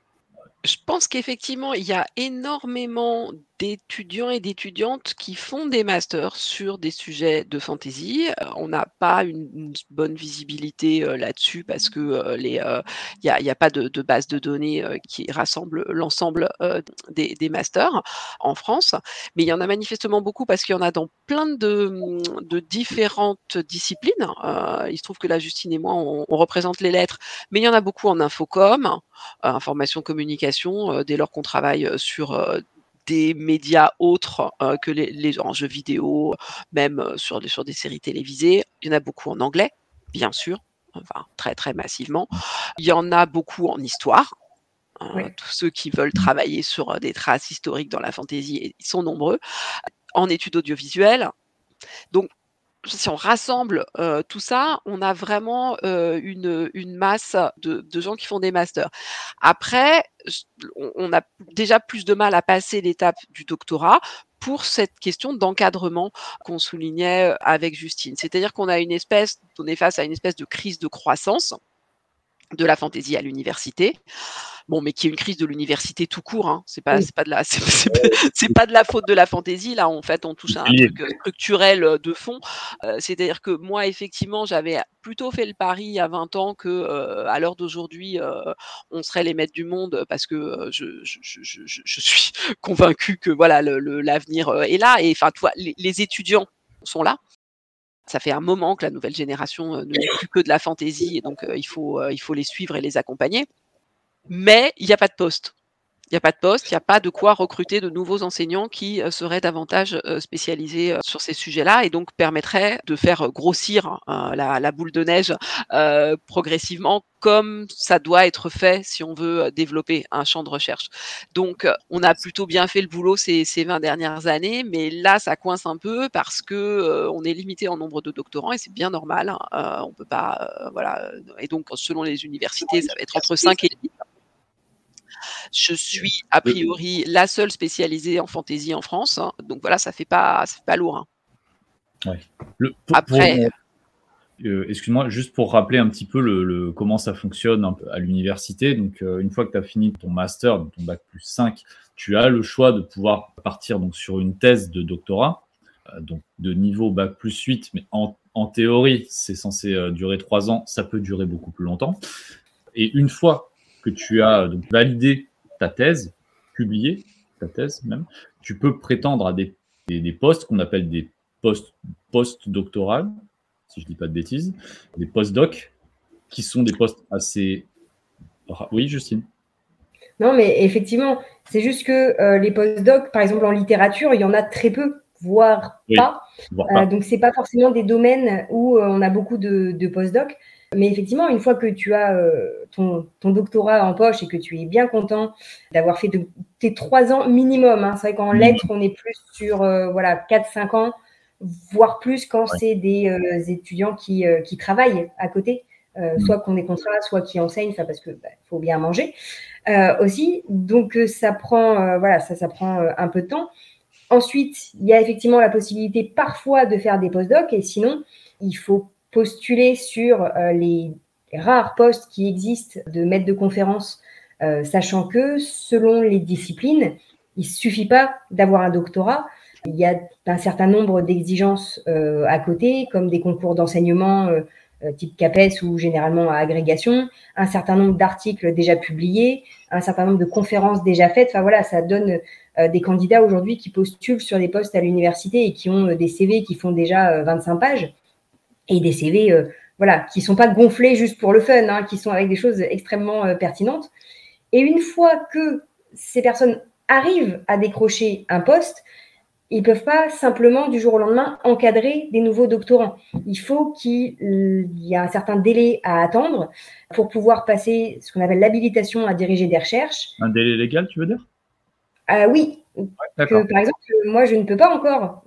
Je pense qu'effectivement, il y a énormément d'étudiants et d'étudiantes qui font des masters sur des sujets de fantasy. Euh, on n'a pas une, une bonne visibilité euh, là-dessus parce que euh, les, euh, il n'y a, y a pas de, de base de données euh, qui rassemble l'ensemble euh, des, des masters en France. Mais il y en a manifestement beaucoup parce qu'il y en a dans plein de, de différentes disciplines. Euh, il se trouve que là, Justine et moi, on, on représente les lettres, mais il y en a beaucoup en infocom, euh, information communication, euh, dès lors qu'on travaille sur euh, des médias autres euh, que les, les en jeux vidéo, même euh, sur, des, sur des séries télévisées. Il y en a beaucoup en anglais, bien sûr, enfin très très massivement. Il y en a beaucoup en histoire. Euh, oui. Tous ceux qui veulent travailler sur euh, des traces historiques dans la fantasy, ils sont nombreux. En études audiovisuelles. Donc, si on rassemble euh, tout ça, on a vraiment euh, une, une masse de, de gens qui font des masters. Après, on, on a déjà plus de mal à passer l'étape du doctorat pour cette question d'encadrement qu'on soulignait avec Justine. C'est-à-dire qu'on a une espèce, on est face à une espèce de crise de croissance de la fantaisie à l'université. Bon, mais qui est une crise de l'université tout court, hein. C'est pas, c'est pas de la, c'est, c'est, c'est pas de la faute de la fantaisie. Là, en fait, on touche à un truc structurel de fond. Euh, c'est-à-dire que moi, effectivement, j'avais plutôt fait le pari il y a vingt ans que, euh, à l'heure d'aujourd'hui, euh, on serait les maîtres du monde parce que euh, je, je, je, je, je suis convaincue que voilà, le, le, l'avenir est là. Et enfin, toi, les, les étudiants sont là. Ça fait un moment que la nouvelle génération ne lit plus que de la fantaisie, et donc euh, il faut, euh, il faut les suivre et les accompagner. Mais il n'y a pas de poste. Il y a pas de poste, il y a pas de quoi recruter de nouveaux enseignants qui, heu, seraient davantage, heu, spécialisés, heu, sur ces sujets-là et donc permettraient de faire grossir, heu, la la boule de neige, heu, progressivement comme ça doit être fait si on veut, heu, développer un champ de recherche. Donc, heu, on a plutôt bien fait le boulot ces ces vingt dernières années, mais là, ça coince un peu parce que, heu, on est limité en nombre de doctorants et c'est bien normal, hein. Heu, on peut pas, heu, voilà, heu et donc selon les universités, ça va être entre cinq et dix. Je suis a Le priori la seule spécialisée en fantaisie en France, hein, donc voilà, ça fait pas ça fait pas lourd, hein. Ouais. Le pour pour, Après heu, excuse-moi, juste pour rappeler un petit peu le le comment ça fonctionne un peu à l'université. Donc, heu, une fois que tu as fini ton master, donc ton bac plus cinq, tu as le choix de pouvoir partir donc sur une thèse de doctorat, heu, donc de niveau bac plus huit, mais en en théorie, c'est censé, heu, durer trois ans. Ça peut durer beaucoup plus longtemps et une fois que tu as donc validé ta thèse, publié ta thèse même, tu peux prétendre à des des des postes qu'on appelle des postes post-doctorales, si je dis pas de bêtises, des post-docs qui sont des postes assez ra oui, Justine? Non, mais effectivement, c'est juste que, heu, les post-docs, par exemple en littérature, il y en a très peu, voire Oui, pas. voire Heu, pas. donc c'est pas forcément des domaines où, heu, on a beaucoup de de post-docs. Mais effectivement, une fois que tu as, heu, ton ton doctorat en poche et que tu es bien content d'avoir fait de tes trois ans minimum, hein. C'est vrai qu'en lettres, Minimum, on est plus sur, heu, voilà quatre cinq ans, voire plus quand ouais. c'est des, heu, étudiants qui, heu, qui travaillent à côté, heu, Mmh. soit qui ont des contrats, soit qui enseignent, enfin parce que, bah, faut bien manger, heu, aussi. Donc heu, ça prend, heu, voilà, ça, ça prend, heu, un peu de temps. Ensuite, il y a effectivement la possibilité parfois de faire des post-docs et sinon, il faut postuler sur, heu, les rares postes qui existent de maître de conférence, heu, sachant que selon les disciplines, il suffit pas d'avoir un doctorat. Il y a un certain nombre d'exigences, heu, à côté, comme des concours d'enseignement, heu heu, type CAPES ou généralement à agrégation, un certain nombre d'articles déjà publiés, un certain nombre de conférences déjà faites. Enfin voilà, ça donne, heu, des candidats aujourd'hui qui postulent sur des postes à l'université et qui ont, heu, des C V qui font déjà, heu, vingt-cinq pages et des C V, heu, voilà, qui sont pas gonflés juste pour le fun, hein, qui sont avec des choses extrêmement, heu, pertinentes. Et une fois que ces personnes arrivent à décrocher un poste, ils ne peuvent pas simplement du jour au lendemain encadrer des nouveaux doctorants. Il faut qu'il y ait un certain délai à attendre pour pouvoir passer ce qu'on appelle l'habilitation à diriger des recherches. Un délai légal, tu veux dire? Ah oui, Ouais, que d'accord. par exemple, moi je ne peux pas encore.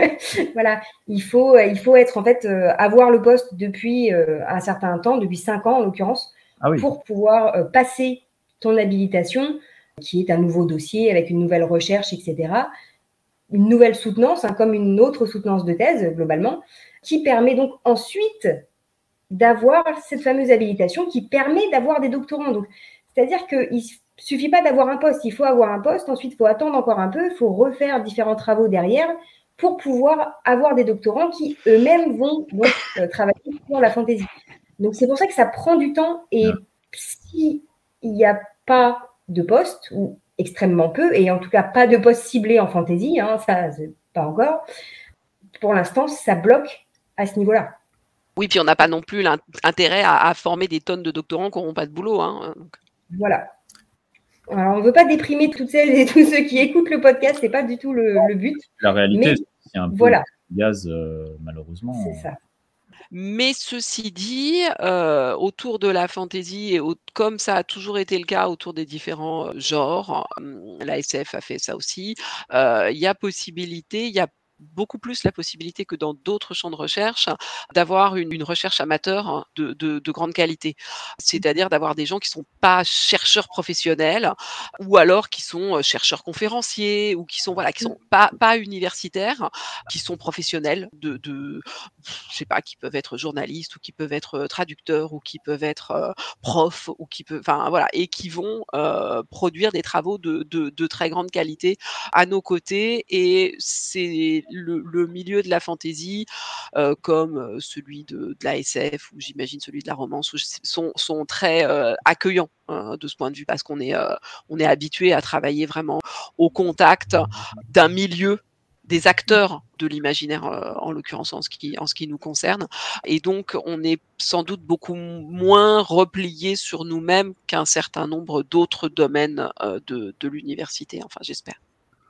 Voilà, il faut, il faut être en fait, heu, avoir le poste depuis, heu, un certain temps, depuis cinq ans en l'occurrence, Ah oui, pour pouvoir, heu, passer ton habilitation, qui est un nouveau dossier avec une nouvelle recherche et cetera. Une nouvelle soutenance, hein, comme une autre soutenance de thèse globalement, qui permet donc ensuite d'avoir cette fameuse habilitation qui permet d'avoir des doctorants. Donc, c'est-à-dire qu'il ne suffit pas d'avoir un poste, il faut avoir un poste, ensuite il faut attendre encore un peu, il faut refaire différents travaux derrière pour pouvoir avoir des doctorants qui eux-mêmes vont donc euh, travailler sur la fantaisie. Donc c'est pour ça que ça prend du temps et s'il n'y a pas de poste, ou extrêmement peu, et en tout cas pas de poste ciblé en fantaisie, hein, ça c'est pas encore, pour l'instant ça bloque à ce niveau-là. oui, puis on n'a pas non plus l'int intérêt à à former des tonnes de doctorants qui n'auront pas de boulot, hein, donc Voilà. Alors, on ne veut pas déprimer toutes celles et tous ceux qui écoutent le podcast, c'est pas du tout le, le but, la réalité, mais c'est un peu le voilà, gaz, heu, c'est malheureusement. ça. mais ceci dit, heu, autour de la fantaisie et au comme ça a toujours été le cas autour des différents, heu, genres, hem, l'A S F a fait ça aussi, heu, il y a possibilité, il y a beaucoup plus la possibilité que dans d'autres champs de recherche, d'avoir une une recherche amateur hein, de de de grande qualité. C'est-à-dire d'avoir des gens qui sont pas chercheurs professionnels ou alors qui sont, heu, chercheurs conférenciers ou qui sont voilà, qui sont pas pas universitaires, qui sont professionnels de de je sais pas, qui peuvent être journalistes ou qui peuvent être, heu, traducteurs ou qui peuvent être, heu, profs ou qui peuvent enfin voilà et qui vont, heu, produire des travaux de de de très grande qualité à nos côtés et c'est le le milieu de la fantaisie, heu, comme, heu, celui de de la S F ou j'imagine celui de la romance ou je sais sont sont très, heu, accueillants, heu, de ce point de vue parce qu'on est, heu, on est habitué à travailler vraiment au contact d'un milieu des acteurs de l'imaginaire, euh, en l'occurrence en ce qui en ce qui nous concerne, et donc on est sans doute beaucoup moins replié sur nous-mêmes qu'un certain nombre d'autres domaines euh, de, de l'université, enfin j'espère.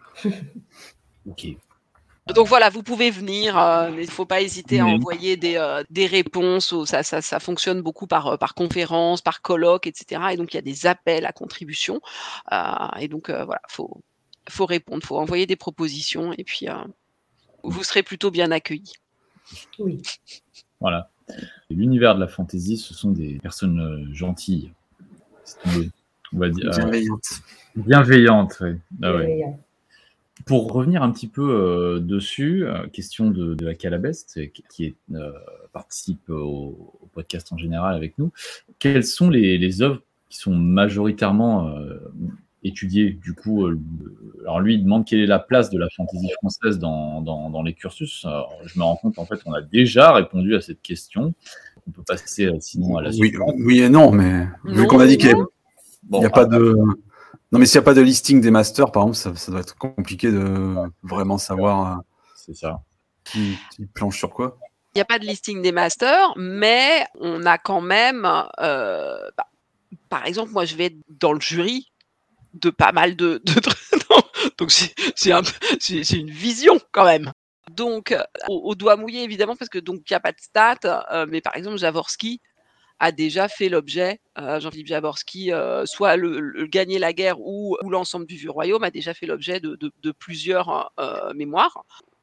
Ok. Donc voilà, vous pouvez venir, euh, mais il ne faut pas hésiter à Oui. envoyer des, euh, des réponses. Au- ça, ça, ça fonctionne beaucoup par, euh, par conférence, par colloque, et cetera. Et donc il y a des appels à contribution. Euh, et donc euh, voilà, faut, faut répondre, faut envoyer des propositions, et puis euh, vous serez plutôt bien accueillis. Oui. Voilà. L'univers de la fantasy, ce sont des personnes euh, gentilles. C'est une- on va dire euh, Bienveillante. bienveillantes. Ouais. Ah ouais. Bienveillant. Pour revenir un petit peu euh, dessus, euh, question de, de la Calabeste, qui, qui est, euh, participe au, au podcast en général avec nous. Quelles sont les, les œuvres qui sont majoritairement euh, étudiées du coup euh, Alors lui, il demande quelle est la place de la fantaisie française dans, dans, dans les cursus. Alors, je me rends compte, en fait, on a déjà répondu à cette question. On peut passer euh, sinon à la Oui, suivante. oui et non, mais vu Non, qu'on a dit qu'il n'y a, non. Bon, il y a pas de. Non, mais s'il n'y a pas de listing des masters, par exemple, ça, ça doit être compliqué de vraiment savoir euh, c'est ça. qui, qui planche sur quoi. Il n'y a pas de listing des masters, mais on a quand même, euh, bah, par exemple, moi je vais être dans le jury de pas mal de, de trucs. Donc c'est, c'est, un, c'est, c'est une vision quand même. Donc euh, au, au doigt mouillé évidemment, parce que donc il n'y a pas de stats, euh, mais par exemple Jaworski a déjà fait l'objet, euh, Jean-Philippe Jaworski, euh, soit le, le gagner la guerre ou, ou l'ensemble du vieux royaume a déjà fait l'objet de, de, de plusieurs euh, mémoires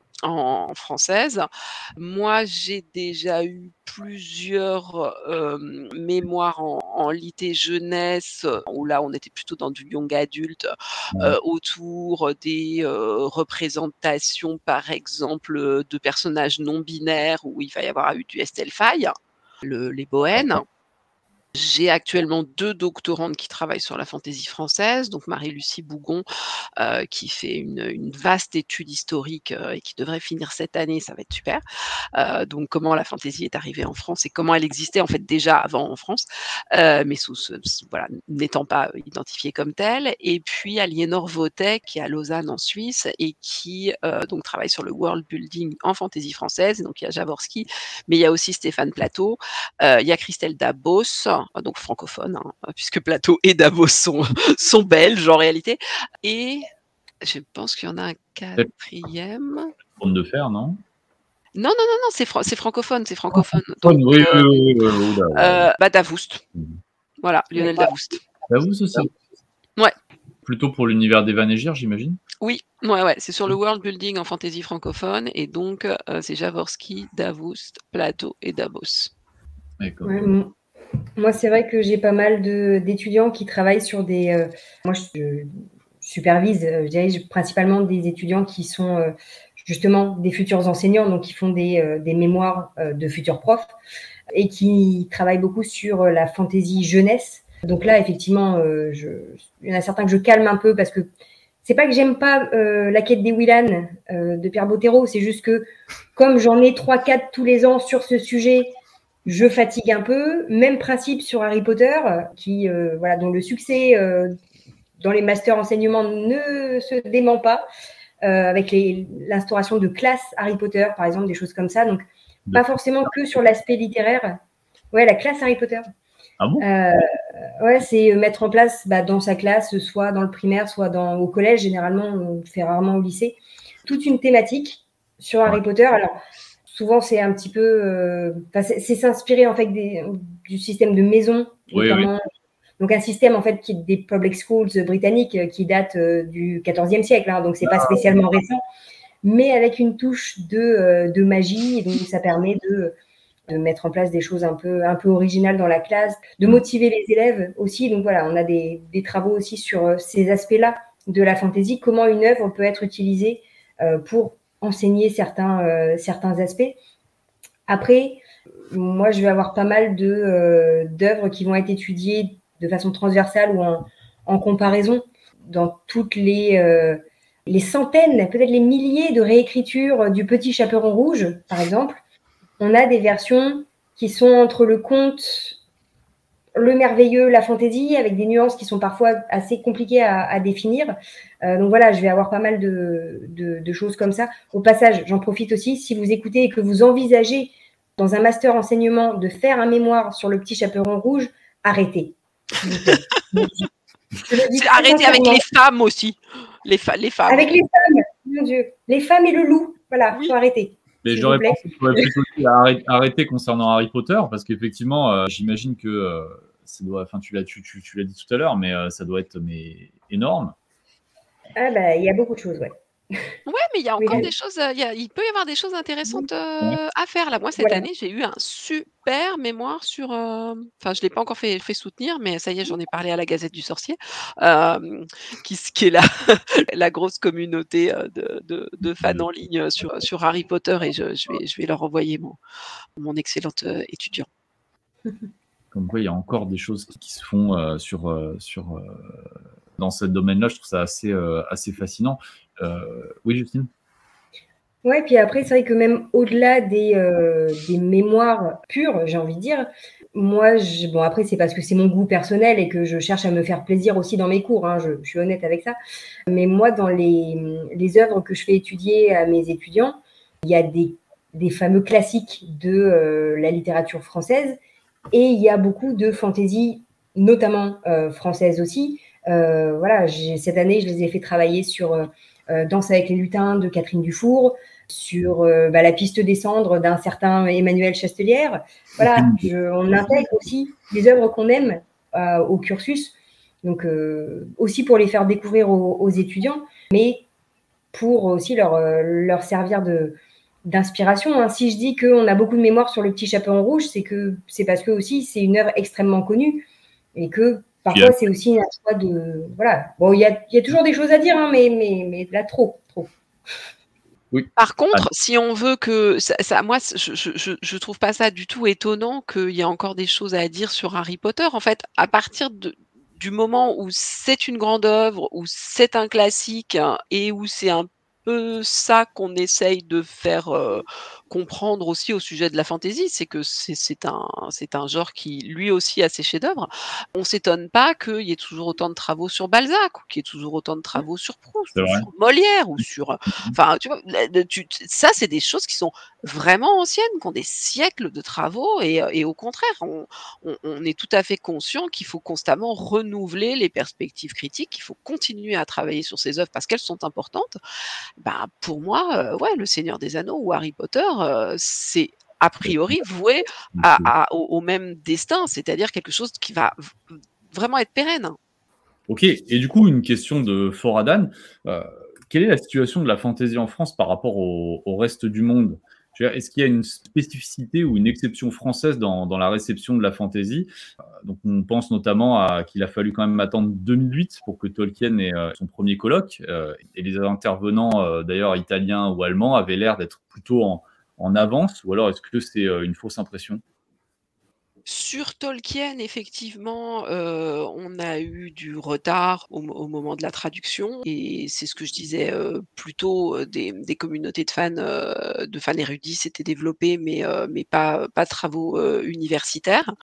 en française. Moi, j'ai déjà eu plusieurs euh, mémoires en, en litté jeunesse, où là, on était plutôt dans du young adulte, euh, autour des euh, représentations, par exemple, de personnages non binaires, où il va y avoir eu du Estelle Faye, le, les Bohènes. J'ai actuellement deux doctorantes qui travaillent sur la fantaisie française, donc Marie-Lucie Bougon, euh, qui fait une, une vaste étude historique euh, et qui devrait finir cette année, ça va être super. Euh, donc comment la fantaisie est arrivée en France et comment elle existait en fait déjà avant en France, euh, mais sous, ce, voilà, n'étant pas identifiée comme telle. Et puis Aliénor Vautet qui est à Lausanne en Suisse et qui euh, donc travaille sur le world building en fantaisie française. Et donc il y a Jaworski, mais il y a aussi Stéphane Plateau, euh, il y a Christelle Dabos, donc francophone, hein, puisque Plateau et Dabos sont, sont belges en réalité. Et je pense qu'il y en a un quatrième. Trône de fer, non? Non, non, non, non, c'est, fran- c'est francophone, c'est francophone. Oh, Donc, oui, euh, oui, oui, oui, oui, oui, euh, bah, Davoust. oui. Voilà, Lionel Davoust. Bah, vous aussi. Ouais. Plutôt pour l'univers d'Evan et Gir, j'imagine. Oui, ouais, ouais, c'est sur le world building en fantasy francophone, et donc euh, c'est Jaworski, Davoust, Plateau et Dabos. D'accord. Ouais, mon- moi, c'est vrai que j'ai pas mal de, d'étudiants qui travaillent sur des. euh, moi, je, je supervise, euh, je dirige principalement des étudiants qui sont euh, justement des futurs enseignants, donc qui font des, euh, des mémoires euh, de futurs profs et qui travaillent beaucoup sur euh, la fantaisie jeunesse. Donc là, effectivement, euh, je, il y en a certains que je calme un peu parce que c'est pas que j'aime pas euh, la quête des Willan euh, de Pierre Bottero, c'est juste que comme j'en ai trois quatre tous les ans sur ce sujet, je fatigue un peu. Même principe sur Harry Potter, qui euh, voilà, dont le succès euh, dans les masters enseignement ne se dément pas, euh, avec les, l'instauration de classes Harry Potter, par exemple, des choses comme ça. Donc, pas forcément que sur l'aspect littéraire. Ouais, la classe Harry Potter. Ah bon? Euh, ouais, c'est mettre en place bah, dans sa classe, soit dans le primaire, soit dans, au collège. Généralement, on le fait rarement au lycée. Toute une thématique sur Harry Potter. Alors, souvent, c'est un petit peu... Euh, c'est, c'est s'inspirer, en fait, des, du système de maison, Oui, notamment. oui. Donc, un système, en fait, qui des public schools britanniques qui date euh, du quatorzième siècle. Hein, donc, c'est pas spécialement récent, mais avec une touche de, euh, de magie. Et donc, ça permet de... de mettre en place des choses un peu, un peu originales dans la classe, de motiver les élèves aussi. Donc voilà, on a des, des travaux aussi sur ces aspects-là de la fantaisie, comment une œuvre peut être utilisée euh, pour enseigner certains, euh, certains aspects. Après, moi, je vais avoir pas mal de, euh, d'œuvres qui vont être étudiées de façon transversale ou en, en comparaison dans toutes les, euh, les centaines, peut-être les milliers de réécritures du Petit Chaperon Rouge, par exemple. On a des versions qui sont entre le conte le merveilleux, la fantaisie, avec des nuances qui sont parfois assez compliquées à, à définir. Euh, donc voilà, je vais avoir pas mal de, de, de choses comme ça. Au passage, j'en profite aussi, si vous écoutez et que vous envisagez dans un master enseignement de faire un mémoire sur le petit chaperon rouge, arrêtez, s'il vous plaît. Je le dis très Arrêtez avec sincèrement. les femmes aussi. Les, fa- les femmes. Avec les femmes, mon Dieu. Les femmes et le loup, voilà, Oui. faut arrêter. Mais S'il j'aurais vous plaît. pensé qu'il faudrait peut-être aussi arrêter, arrêter concernant Harry Potter, parce qu'effectivement, euh, j'imagine que euh, ça doit, enfin, tu l'as, tu, tu, tu l'as dit tout à l'heure, mais euh, ça doit être mais énorme. Ah bah, il y a beaucoup de choses, ouais. Ouais, mais il y a Oui, encore oui. des choses, euh, il y a- il peut y avoir des choses intéressantes Ouais. euh, à faire. Là, moi, cette Voilà. année, j'ai eu un super mémoire sur. euh, Enfin, je l'ai pas encore fait, fait soutenir, mais ça y est, j'en ai parlé à la Gazette du Sorcier, euh, qui, qui est la, la grosse communauté euh, de, de, de fans en ligne sur, sur Harry Potter, et je, je vais, je vais leur envoyer mon, mon excellente euh, étudiant. Comme quoi, il y a encore des choses qui, qui se font euh, sur, euh, sur, euh, dans ce domaine-là. Je trouve ça assez, euh, assez fascinant. Euh, oui, Justine? Ouais, puis après, c'est vrai que même au-delà des, euh, des mémoires pures, j'ai envie de dire, moi, je, bon, après, c'est parce que c'est mon goût personnel et que je cherche à me faire plaisir aussi dans mes cours, hein, je, je suis honnête avec ça. Mais moi, dans les, les œuvres que je fais étudier à mes étudiants, il y a des, des fameux classiques de euh, la littérature française et il y a beaucoup de fantaisie, notamment euh, française aussi. Euh, voilà, j'ai, cette année, je les ai fait travailler sur euh, euh, Danse avec les lutins de Catherine Dufour, sur euh, bah, La piste des cendres d'un certain Emmanuel Chastelière. Voilà, je, on intègre aussi les œuvres qu'on aime euh, au cursus, donc euh, aussi pour les faire découvrir aux, aux étudiants, mais pour aussi leur, euh, leur servir de, d'inspiration. Hein. Si je dis qu'on a beaucoup de mémoire sur le petit chaperon rouge, c'est que c'est parce que aussi c'est une œuvre extrêmement connue et que parfois c'est aussi un choix de voilà. Bon, il y a, y a toujours des choses à dire, hein, mais mais mais là trop trop. Oui. Par contre, si on veut que ça, ça moi, je, je, je, je trouve pas ça du tout étonnant qu'il y ait encore des choses à dire sur Harry Potter. En fait, à partir de, du moment où c'est une grande œuvre, où c'est un classique, hein, et où c'est un peu ça qu'on essaye de faire euh, comprendre aussi au sujet de la fantaisie, c'est que c'est, c'est un, c'est un genre qui lui aussi a ses chefs-d'œuvre. On s'étonne pas qu'il y ait toujours autant de travaux sur Balzac, ou qu'il y ait toujours autant de travaux sur Proust, C'est ou vrai. sur Molière, ou sur, enfin, tu vois, tu, ça, c'est des choses qui sont vraiment anciennes, qui ont des siècles de travaux, et, et au contraire, on, on, on est tout à fait conscient qu'il faut constamment renouveler les perspectives critiques, qu'il faut continuer à travailler sur ces œuvres parce qu'elles sont importantes. Bah, pour moi, euh, ouais, Le Seigneur des Anneaux ou Harry Potter, euh, c'est a priori voué à, à, au, au même destin, c'est-à-dire quelque chose qui va v- vraiment être pérenne. Ok, et du coup, une question de Foradan. Euh, quelle est la situation de la fantaisie en France par rapport au, au reste du monde? Je veux dire, est-ce qu'il y a une spécificité ou une exception française dans, dans la réception de la fantaisie? Euh, donc, on pense notamment à qu'il a fallu quand même attendre deux mille huit pour que Tolkien ait euh, son premier colloque, euh, et les intervenants, euh, d'ailleurs italiens ou allemands, avaient l'air d'être plutôt en, en avance, ou alors est-ce que c'est euh, une fausse impression? Sur Tolkien, effectivement, heu, on a eu du retard au mo au moment de la traduction, et c'est ce que je disais, heu, plus tôt, heu, des des communautés de fans, heu, de fans érudits s'étaient développées, mais heu, mais pas pas de travaux, heu, universitaires.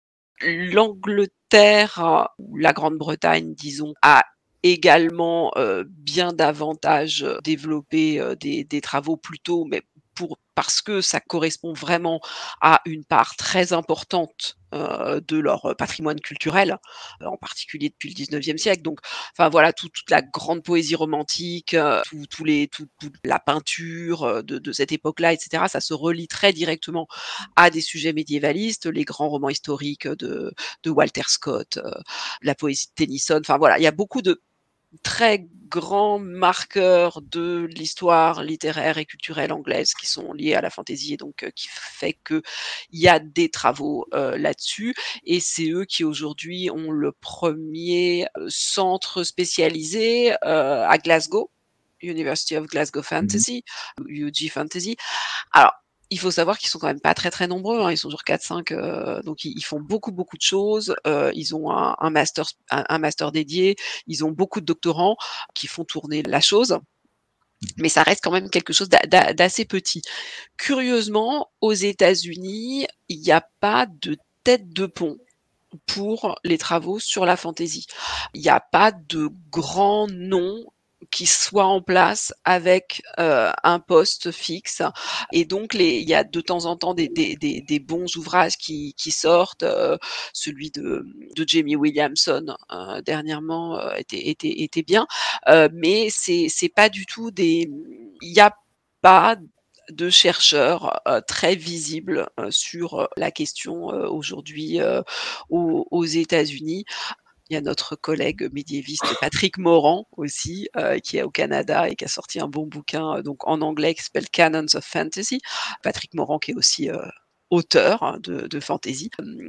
L'Angleterre, ou la Grande-Bretagne, disons, a également, heu, bien davantage, heu, développé, heu, des des travaux plus tôt, mais pour parce que ça correspond vraiment à une part très importante, heu, de leur, heu, patrimoine culturel, heu, en particulier depuis le dix-neuvième siècle. Donc, enfin voilà, tout toute la grande poésie romantique, heu, tous tous les tout toute la peinture, heu, de de cette époque-là, et cetera, ça se relie très directement à des sujets médiévalistes, les grands romans historiques de de Walter Scott, heu, la poésie de Tennyson. Enfin voilà, il y a beaucoup de très grands marqueurs de l'histoire littéraire et culturelle anglaise qui sont liés à la fantaisie, et donc heu, qui fait qu'il y a des travaux, heu, là-dessus, et c'est eux qui aujourd'hui ont le premier er centre spécialisé, heu, à Glasgow, University of Glasgow Mhm. Fantasy, U G Fantasy. Alors, il faut savoir qu'ils sont quand même pas très, très nombreux, hein, ils sont genre quatre cinq, heu, donc ils ils font beaucoup, beaucoup de choses, heu, ils ont un un master sp un un master dédié, ils ont beaucoup de doctorants qui font tourner la chose, mais ça reste quand même quelque chose d'a d'a d'assez petit. Curieusement, aux États-Unis, il y a pas de tête de pont. pour les travaux sur la fantasy. Il n'y a pas de grand nom qui soit en place avec euh, un poste fixe, et donc les, il y a de temps en temps des, des, des, des bons ouvrages qui, qui sortent. Euh, celui de, de Jamie Williamson euh, dernièrement euh, était, était, était bien, euh, mais c'est c'est pas du tout des, il n'y a pas de chercheurs euh, très visibles euh, sur la question euh, aujourd'hui euh, aux, aux États-Unis. Il y a notre collègue médiéviste Patrick Morand aussi, euh, qui est au Canada et qui a sorti un bon bouquin euh, donc en anglais qui s'appelle Canons of Fantasy. Patrick Morand qui est aussi euh, auteur hein, de, de fantasy.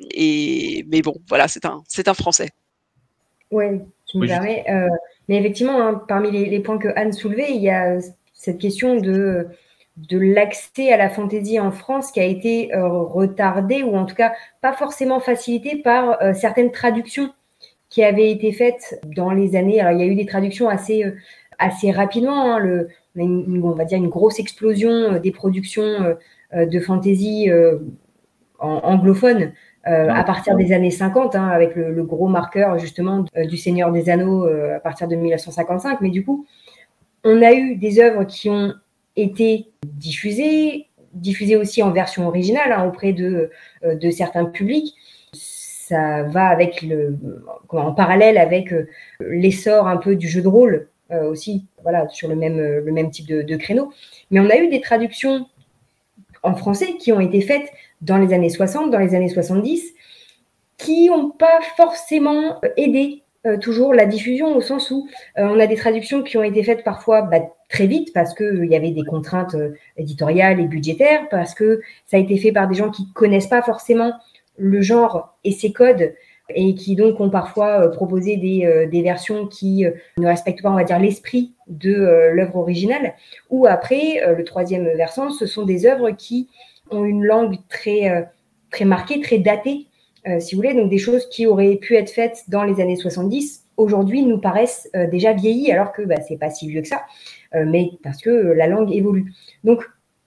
Et mais bon, voilà, c'est un c'est un Français. Oui, tu me Oui, permets. Euh, mais effectivement, hein, parmi les, les points que Anne soulevait, il y a cette question de, de l'accès à la fantaisie en France qui a été euh, retardée, ou en tout cas pas forcément facilité par euh, certaines traductions qui avaient été faites dans les années. Alors, il y a eu des traductions assez, euh, assez rapidement. Hein, le, on, a une, on va dire une grosse explosion euh, des productions euh, de fantaisie euh, en, anglophone euh, à partir des années cinquante, hein, avec le, le gros marqueur justement euh, du Seigneur des Anneaux euh, à partir de mille neuf cent cinquante-cinq. Mais du coup, on a eu des œuvres qui ont été diffusées, diffusées aussi en version originale hein, auprès de, euh, de certains publics. Ça va avec le, en parallèle avec euh, l'essor un peu du jeu de rôle euh, aussi, voilà, sur le même, le même type de, de créneau. Mais on a eu des traductions en français qui ont été faites dans les années soixante, dans les années soixante-dix, qui n'ont pas forcément aidé euh, toujours la diffusion, au sens où euh, on a des traductions qui ont été faites parfois bah, très vite parce qu'il euh, y avait des contraintes euh, éditoriales et budgétaires, parce que ça a été fait par des gens qui ne connaissent pas forcément le genre et ses codes, et qui donc ont parfois euh, proposé des, euh, des versions qui euh, ne respectent pas, on va dire, l'esprit de euh, l'œuvre originale. Ou après, euh, le troisième versant, ce sont des œuvres qui ont une langue très, euh, très marquée, très datée, euh, si vous voulez, donc des choses qui auraient pu être faites dans les années soixante-dix, aujourd'hui nous paraissent euh, déjà vieillies, alors que bah, c'est pas si vieux que ça, euh, mais parce que euh, la langue évolue. Donc,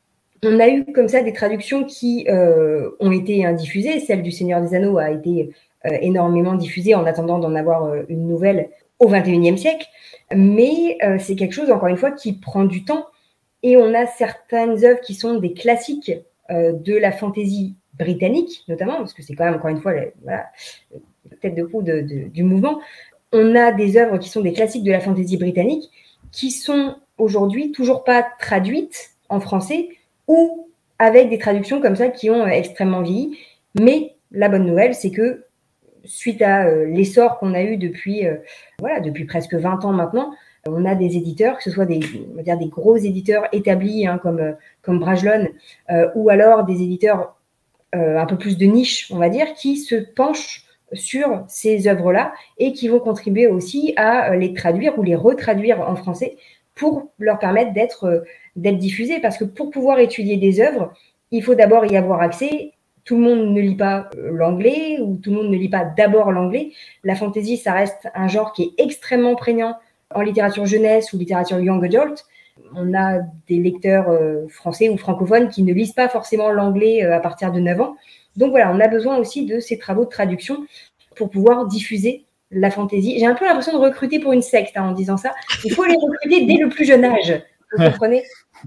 on a eu comme ça des traductions qui euh, ont été diffusées. Celle du Seigneur des Anneaux a été euh, énormément diffusée en attendant d'en avoir euh, une nouvelle au vingt et unième siècle. Mais euh, c'est quelque chose, encore une fois, qui prend du temps. Et on a certaines œuvres qui sont des classiques euh, de la fantaisie britannique, notamment, parce que c'est quand même, encore une fois, la, voilà, la tête de proue de, de, du mouvement. On a des œuvres qui sont des classiques de la fantaisie britannique qui sont aujourd'hui toujours pas traduites en français, ou avec des traductions comme ça qui ont euh, extrêmement vieilli. Mais la bonne nouvelle, c'est que suite à euh, l'essor qu'on a eu depuis, euh, voilà, depuis presque vingt ans maintenant, on a des éditeurs, que ce soit des, on va dire des gros éditeurs établis hein, comme, euh, comme Brajlon, euh, ou alors des éditeurs euh, un peu plus de niche, on va dire, qui se penchent sur ces œuvres-là et qui vont contribuer aussi à les traduire ou les retraduire en français pour leur permettre d'être euh, d'être diffusés, parce que pour pouvoir étudier des œuvres, il faut d'abord y avoir accès. Tout le monde ne lit pas l'anglais, ou tout le monde ne lit pas d'abord l'anglais. La fantasy, ça reste un genre qui est extrêmement prégnant en littérature jeunesse ou littérature young adult. On a des lecteurs euh, français ou francophones qui ne lisent pas forcément l'anglais euh, à partir de neuf ans. Donc voilà, on a besoin aussi de ces travaux de traduction pour pouvoir diffuser la fantasy. J'ai un peu l'impression de recruter pour une secte hein, en disant ça. Il faut les recruter dès le plus jeune âge. Vous comprenez ?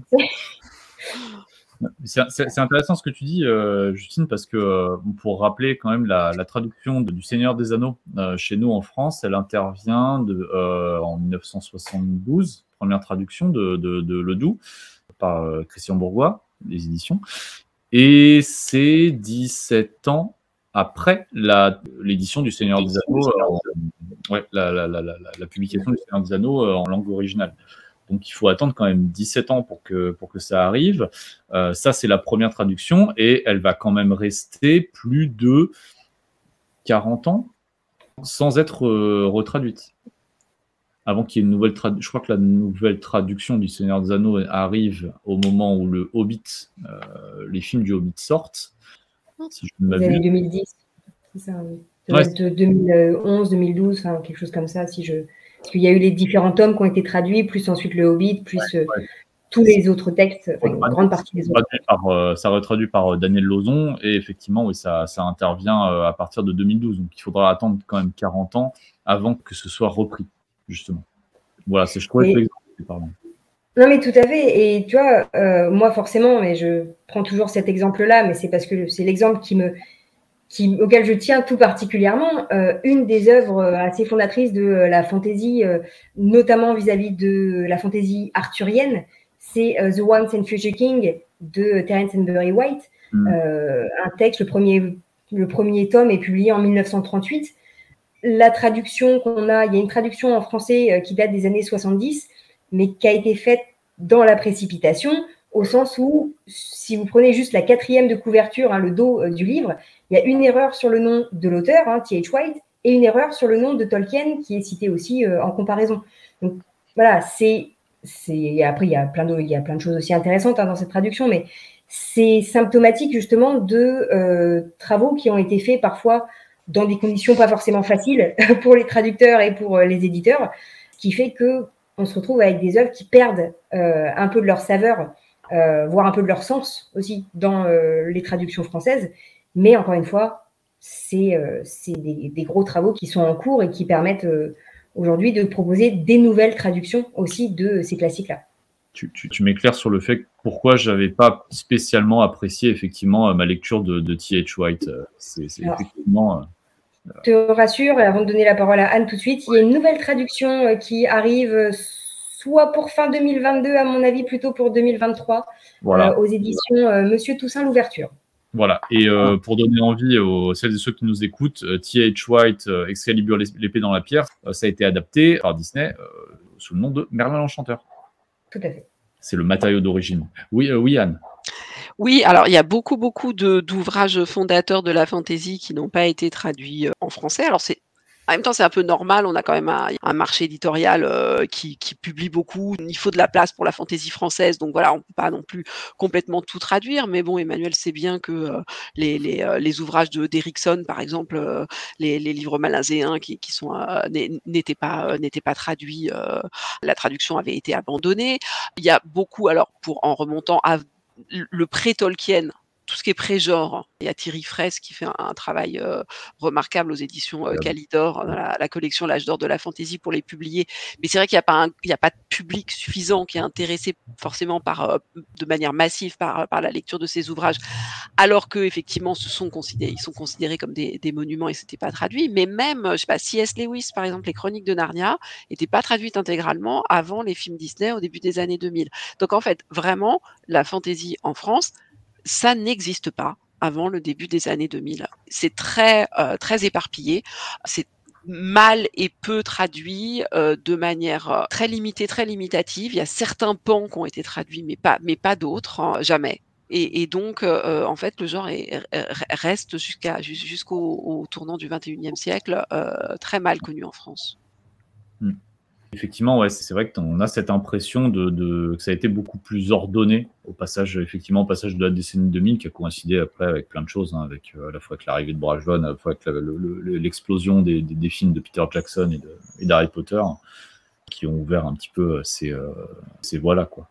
C'est, c'est, c'est intéressant ce que tu dis, euh, Justine, parce que euh, pour rappeler quand même la, la traduction de, du Seigneur des Anneaux euh, chez nous en France, elle intervient de, euh, en mille neuf cent soixante-douze, première traduction de, de, de Ledoux par euh, Christian Bourgois, les éditions, et c'est dix-sept ans après la, l'édition du Seigneur des Anneaux, euh, ouais, la, la, la, la, la publication du Seigneur des Anneaux euh, en langue originale. Donc, il faut attendre quand même dix-sept ans pour que, pour que ça arrive. Euh, ça, c'est la première traduction et elle va quand même rester plus de quarante ans sans être euh, retraduite. Avant qu'il y ait une nouvelle traduction. Je crois que la nouvelle traduction du Seigneur des Anneaux arrive au moment où le Hobbit, euh, les films du Hobbit sortent. Si je ne m'abuse. Les années deux mille dix, c'est ça. Oui. Ça ouais, de deux mille onze, deux mille douze, enfin, quelque chose comme ça, si je... Parce qu'il y a eu les différents tomes qui ont été traduits, plus ensuite le Hobbit, plus... Ouais, ouais. tous les autres textes, enfin, une grande partie des autres. Par, euh, ça retraduit par euh, Daniel Lauzon, et effectivement, oui, ça, ça intervient euh, à partir de deux mille douze, donc il faudra attendre quand même quarante ans avant que ce soit repris, justement. Voilà, c'est, je trouvais que l'exemple était parlant. Non, mais tout à fait. Et tu vois, euh, moi, forcément, mais je prends toujours cet exemple-là, mais c'est parce que c'est l'exemple qui me, qui, auquel je tiens tout particulièrement. Euh, une des œuvres assez fondatrices de la fantaisie, euh, notamment vis-à-vis de la fantaisie arthurienne, c'est euh, The Once and Future King de Terence Henbury White. Mmh. Euh, un texte, le premier, le premier tome est publié en mille neuf cent trente-huit. La traduction qu'on a, il y a une traduction en français euh, qui date des années soixante-dix, mais qui a été faite dans la précipitation, au sens où, si vous prenez juste la quatrième de couverture, hein, le dos euh, du livre, il y a une erreur sur le nom de l'auteur, hein, T H White, et une erreur sur le nom de Tolkien, qui est cité aussi euh, en comparaison. Donc voilà, c'est, c'est... Après, il y a plein de, il y a plein de choses aussi intéressantes hein, dans cette traduction, mais c'est symptomatique justement de euh, travaux qui ont été faits parfois dans des conditions pas forcément faciles pour les traducteurs et pour euh, les éditeurs, ce qui fait que on se retrouve avec des œuvres qui perdent euh, un peu de leur saveur, euh, voire un peu de leur sens aussi dans euh, les traductions françaises. Mais encore une fois, c'est, euh, c'est des, des gros travaux qui sont en cours et qui permettent euh, aujourd'hui de proposer des nouvelles traductions aussi de ces classiques-là. Tu, tu, tu m'éclaires sur le fait que pourquoi je n'avais pas spécialement apprécié effectivement ma lecture de, de T H White. C'est, c'est Alors, effectivement... Je te rassure, avant de donner la parole à Anne tout de suite, il y a une nouvelle traduction qui arrive soit pour fin deux mille vingt-deux, à mon avis, plutôt pour deux mille vingt-trois, voilà. euh, aux éditions euh, Monsieur Toussaint Louverture. Voilà, et euh, pour donner envie aux celles et ceux qui nous écoutent, euh, T H White, euh, Excalibur, l'épée dans la pierre, euh, ça a été adapté par Disney euh, sous le nom de Merlin l'Enchanteur. Tout à fait. C'est le matériau d'origine. Oui, euh, oui Anne. Oui, alors il y a beaucoup, beaucoup de, d'ouvrages fondateurs de la fantaisie qui n'ont pas été traduits en français. Alors c'est, en même temps, c'est un peu normal, on a quand même un, un marché éditorial euh, qui, qui publie beaucoup. Il faut de la place pour la fantaisie française, donc voilà, on ne peut pas non plus complètement tout traduire. Mais bon, Emmanuel sait bien que euh, les, les, euh, les ouvrages de, d'Erikson, par exemple, euh, les, les livres malaiséens qui, qui sont, euh, n'étaient, pas, euh, n'étaient pas traduits, euh, la traduction avait été abandonnée. Il y a beaucoup, alors pour en remontant à le pré-Tolkien, tout ce qui est pré-genre. Il y a Thierry Fraisse qui fait un, un travail euh, remarquable aux éditions euh, Calidor, dans la, la collection L'Âge d'or de la fantaisie pour les publier. Mais c'est vrai qu'il n'y a pas un, il n'y a pas de public suffisant qui est intéressé forcément par, euh, de manière massive par, par la lecture de ces ouvrages, alors que effectivement, ce sont considérés, ils sont considérés comme des, des monuments et c'était pas traduit. Mais même, je sais pas, C S Lewis, par exemple, les Chroniques de Narnia n'étaient pas traduites intégralement avant les films Disney au début des années deux mille. Donc en fait, vraiment, la fantaisie en France, ça n'existe pas avant le début des années deux mille. C'est très, euh, très éparpillé. C'est mal et peu traduit euh, de manière euh, très limitée, très limitative. Il y a certains pans qui ont été traduits, mais pas, mais pas d'autres, hein, jamais. Et, et donc, euh, en fait, le genre est, reste jusqu'à, jusqu'au au tournant du vingt et unième siècle euh, très mal connu en France. Mmh. Effectivement, ouais, c'est vrai qu'on a cette impression de, de, que ça a été beaucoup plus ordonné au passage, effectivement, au passage de la décennie deux mille, qui a coïncidé après avec plein de choses, hein, avec euh, à la fois avec l'arrivée de Brajlon, à la fois avec la, le, le, l'explosion des, des, des films de Peter Jackson et, de, et d'Harry Potter, qui ont ouvert un petit peu ces, euh, ces voies-là, quoi.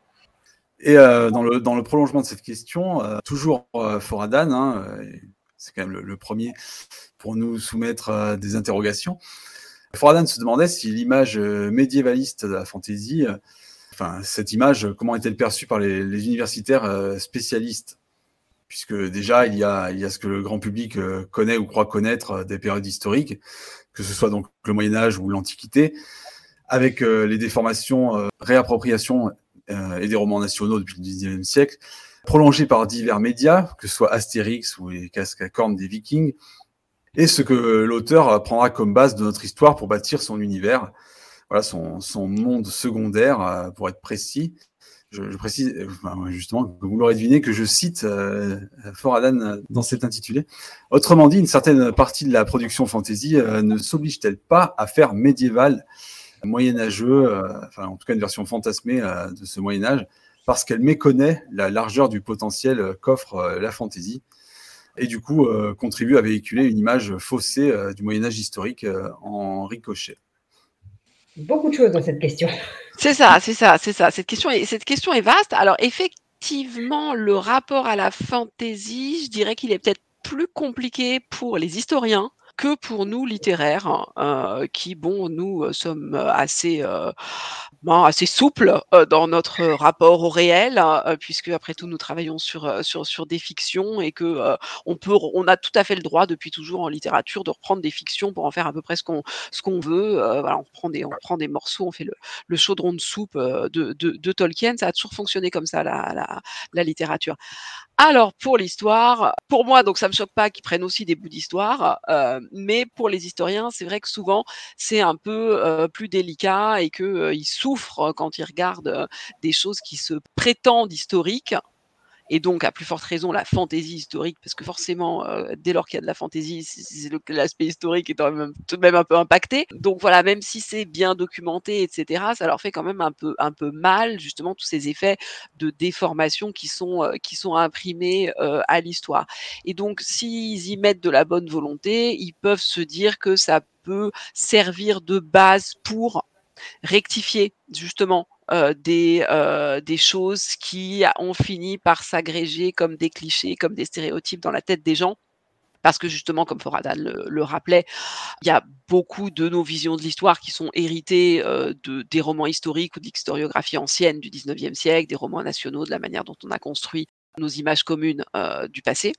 Et euh, dans, le, dans le prolongement de cette question, euh, toujours euh, Foradan, hein, euh, c'est quand même le, le premier pour nous soumettre euh, des interrogations. Foradan se demandait si l'image euh, médiévaliste de la fantaisie, euh, enfin cette image, comment est-elle perçue par les, les universitaires euh, spécialistes, puisque déjà il y a, il y a ce que le grand public euh, connaît ou croit connaître euh, des périodes historiques, que ce soit donc le Moyen-Âge ou l'Antiquité, avec euh, les déformations, euh, réappropriations euh, et des romans nationaux depuis le dix-neuvième siècle, prolongées par divers médias, que ce soit Astérix ou les casques à cornes des Vikings, et ce que l'auteur prendra comme base de notre histoire pour bâtir son univers, voilà, son, son monde secondaire, pour être précis. Je, je précise, justement, vous l'aurez deviné, que je cite euh, Foradan dans cet intitulé. Autrement dit, une certaine partie de la production fantasy euh, ne s'oblige-t-elle pas à faire médiéval, moyenâgeux, euh, enfin en tout cas une version fantasmée euh, de ce Moyen-Âge, parce qu'elle méconnaît la largeur du potentiel qu'offre euh, la fantasy, et du coup euh, contribue à véhiculer une image faussée euh, du Moyen-Âge historique euh, en ricochet. Beaucoup de choses dans cette question. C'est ça, c'est ça, c'est ça. Cette question est cette question est vaste. Alors effectivement, le rapport à la fantaisie, je dirais qu'il est peut-être plus compliqué pour les historiens que pour nous littéraires, heu, qui bon, nous, heu, sommes assez, heu, ben, assez souples, heu, dans notre rapport au réel, heu, puisque après tout nous travaillons sur, heu, sur sur des fictions et que, heu, on peut on a tout à fait le droit depuis toujours en littérature de reprendre des fictions pour en faire à peu près ce qu'on ce qu'on veut, heu, voilà, on reprend des on prend des morceaux, on fait le le chaudron de soupe, heu, de de de Tolkien. Ça a toujours fonctionné comme ça la la la littérature. Alors pour l'histoire, pour moi donc ça me choque pas qu'ils prennent aussi des bouts d'histoire, heu, mais pour les historiens, c'est vrai que souvent c'est un peu, heu, plus délicat et que, heu, ils souffrent quand ils regardent, heu, des choses qui se prétendent historiques et donc à plus forte raison la fantaisie historique parce que forcément, heu, dès lors qu'il y a de la fantaisie, c'est c'est le l'aspect historique est quand même tout de même un peu impacté. Donc voilà, même si c'est bien documenté et cetera, ça leur fait quand même un peu un peu mal justement tous ces effets de déformation qui sont, heu, qui sont imprimés, heu, à l'histoire et donc s'ils y mettent de la bonne volonté, ils peuvent se dire que ça peut servir de base pour rectifier justement, heu, des, heu, des choses qui ont fini par s'agréger comme des clichés, comme des stéréotypes dans la tête des gens. Parce que justement, comme Foradad le le rappelait, il y a beaucoup de nos visions de l'histoire qui sont héritées, heu, de des romans historiques ou de l'historiographie ancienne du dix-neuvième siècle, des romans nationaux, de la manière dont on a construit nos images communes, heu, du passé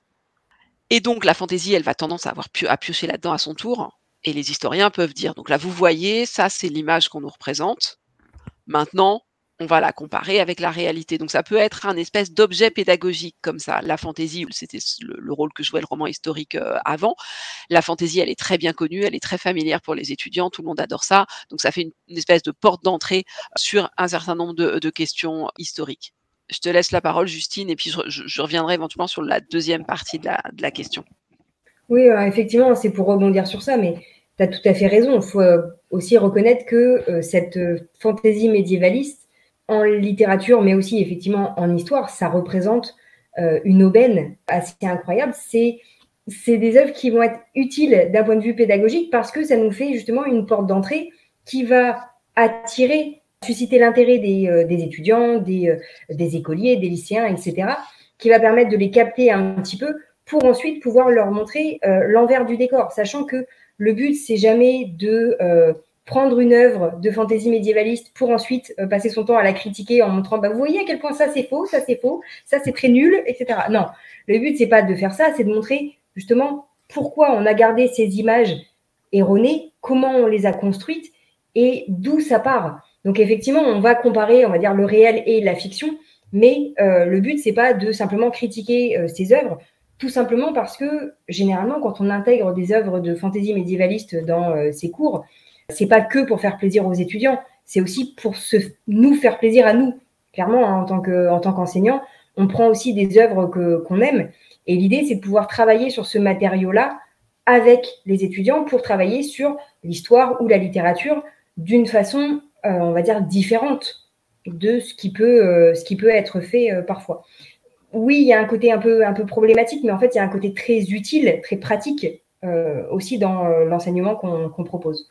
et donc la fantaisie, elle va tendance à avoir pio à piocher là-dedans à son tour et les historiens peuvent dire: «Donc là, vous voyez, ça, c'est l'image qu'on nous représente. Maintenant, on va la comparer avec la réalité». Donc ça peut être un espèce d'objet pédagogique comme ça. La fantaisie, c'était s le le rôle que jouait le roman historique, heu, avant. La fantaisie, elle est très bien connue, elle est très familière pour les étudiants, tout le monde adore ça. Donc ça fait une une espèce de porte d'entrée sur un certain nombre de de questions historiques. Je te laisse la parole Justine et puis je je je reviendrai éventuellement sur la deuxième partie de la de la question. Oui, heu, effectivement, c'est pour rebondir sur ça, mais tu as tout à fait raison. Il faut, heu, aussi reconnaître que, heu, cette, heu, fantaisie médiévaliste en littérature, mais aussi effectivement en histoire, ça représente, heu, une aubaine assez incroyable. C'est c'est des œuvres qui vont être utiles d'un point de vue pédagogique parce que ça nous fait justement une porte d'entrée qui va attirer, susciter l'intérêt des, heu, des étudiants, des, heu, des écoliers, des lycéens et cetera, qui va permettre de les capter un petit peu pour ensuite pouvoir leur montrer euh, l'envers du décor, sachant que le but, c'est jamais de euh, prendre une œuvre de fantaisie médiévaliste pour ensuite euh, passer son temps à la critiquer en montrant, bah, vous voyez à quel point ça c'est faux, ça c'est faux, ça c'est très nul, et cetera. Non, le but, c'est pas de faire ça, c'est de montrer justement pourquoi on a gardé ces images erronées, comment on les a construites et d'où ça part. Donc effectivement, on va comparer, on va dire, le réel et la fiction, mais euh, le but, c'est pas de simplement critiquer euh, ces œuvres, tout simplement parce que généralement, quand on intègre des œuvres de fantaisie médiévaliste dans euh, ses cours, c'est pas que pour faire plaisir aux étudiants, c'est aussi pour se, nous faire plaisir à nous. Clairement, hein, en tant que, en tant qu'enseignant, on prend aussi des œuvres que, qu'on aime, et l'idée, c'est de pouvoir travailler sur ce matériau-là avec les étudiants pour travailler sur l'histoire ou la littérature d'une façon, euh, on va dire, différente de ce qui peut, euh, ce qui peut être fait euh, parfois. Oui, il y a un côté un peu, un peu problématique, mais en fait, il y a un côté très utile, très pratique euh, aussi dans euh, l'enseignement qu'on qu'on propose.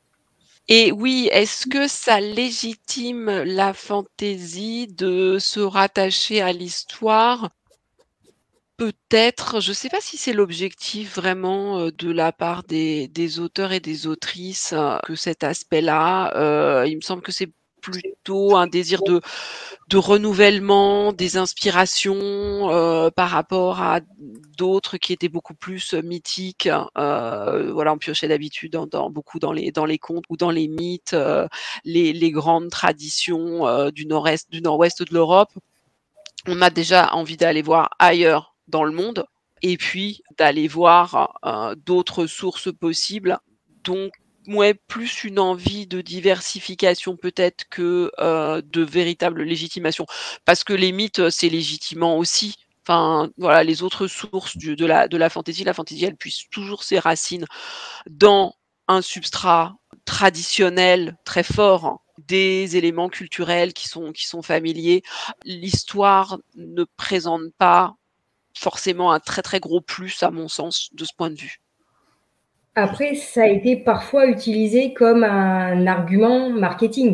Et oui, est-ce que ça légitime la fantaisie de se rattacher à l'histoire? Peut-être, je ne sais pas si c'est l'objectif vraiment, heu, de la part des des auteurs et des autrices, heu, que cet aspect-là, heu, il me semble que c'est plutôt un désir de de renouvellement, des inspirations, heu, par rapport à d'autres qui étaient beaucoup plus, heu, mythiques, heu, voilà, on piochait d'habitude dans dans beaucoup dans les dans les contes ou dans les mythes, heu, les les grandes traditions, heu, du nord-est du nord-ouest de l'Europe. On a déjà envie d'aller voir ailleurs dans le monde et puis d'aller voir, heu, d'autres sources possibles. Donc ouais, plus une envie de diversification peut-être que, heu, de véritable légitimation. Parce que les mythes, heu, c'est légitimant aussi. Enfin, voilà, les autres sources du de la de la fantaisie, la fantaisie, elle puise toujours ses racines dans un substrat traditionnel très fort, des éléments culturels qui sont qui sont familiers. L'histoire ne présente pas forcément un très, très gros plus à mon sens de ce point de vue. Après, ça a été parfois utilisé comme un argument marketing.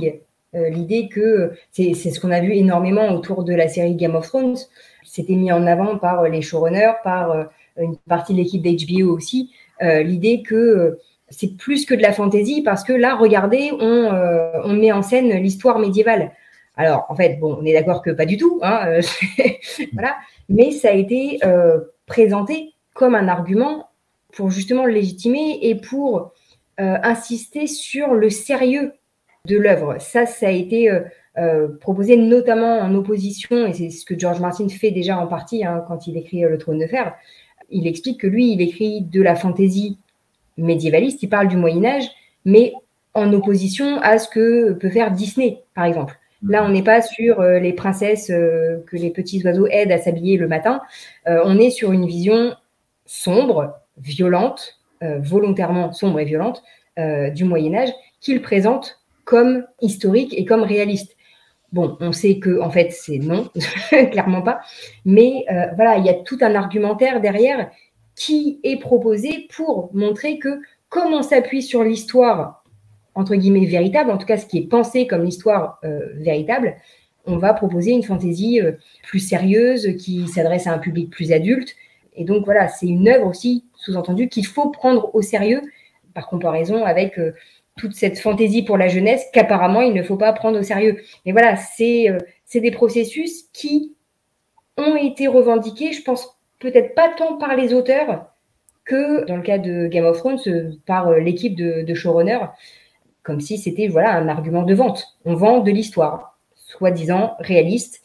Euh, l'idée que c'est, c'est ce qu'on a vu énormément autour de la série Game of Thrones. C'était mis en avant par les showrunners, par euh, une partie de l'équipe d'H B O aussi. Euh, l'idée que euh, c'est plus que de la fantasy parce que là, regardez, on, euh, on met en scène l'histoire médiévale. Alors, en fait, bon, on est d'accord que pas du tout, hein, euh, voilà, mais ça a été euh, présenté comme un argument pour justement le légitimer et pour euh, insister sur le sérieux de l'œuvre. Ça, ça a été euh, euh, proposé notamment en opposition, et c'est ce que George Martin fait déjà en partie hein, quand il écrit euh, Le Trône de Fer. Il explique que lui, il écrit de la fantaisie médiévaliste, il parle du Moyen-Âge, mais en opposition à ce que peut faire Disney, par exemple. Là, on n'est pas sur euh, les princesses euh, que les petits oiseaux aident à s'habiller le matin. Euh, on est sur une vision sombre, violente, euh, volontairement sombre et violente euh, du Moyen-Âge, qu'il présente comme historique et comme réaliste. Bon, on sait que en fait, c'est non, clairement pas. Mais euh, voilà, il y a tout un argumentaire derrière qui est proposé pour montrer que comme on s'appuie sur l'histoire entre guillemets véritable, en tout cas ce qui est pensé comme l'histoire euh, véritable, on va proposer une fantaisie euh, plus sérieuse qui s'adresse à un public plus adulte. Et donc voilà, c'est une œuvre aussi, sous-entendu, qu'il faut prendre au sérieux par comparaison avec euh, toute cette fantaisie pour la jeunesse qu'apparemment il ne faut pas prendre au sérieux. Mais voilà, c'est, euh, c'est des processus qui ont été revendiqués, je pense peut-être pas tant par les auteurs que dans le cas de Game of Thrones, euh, par euh, l'équipe de, de showrunners, comme si c'était voilà, un argument de vente. On vend de l'histoire, soi-disant réaliste,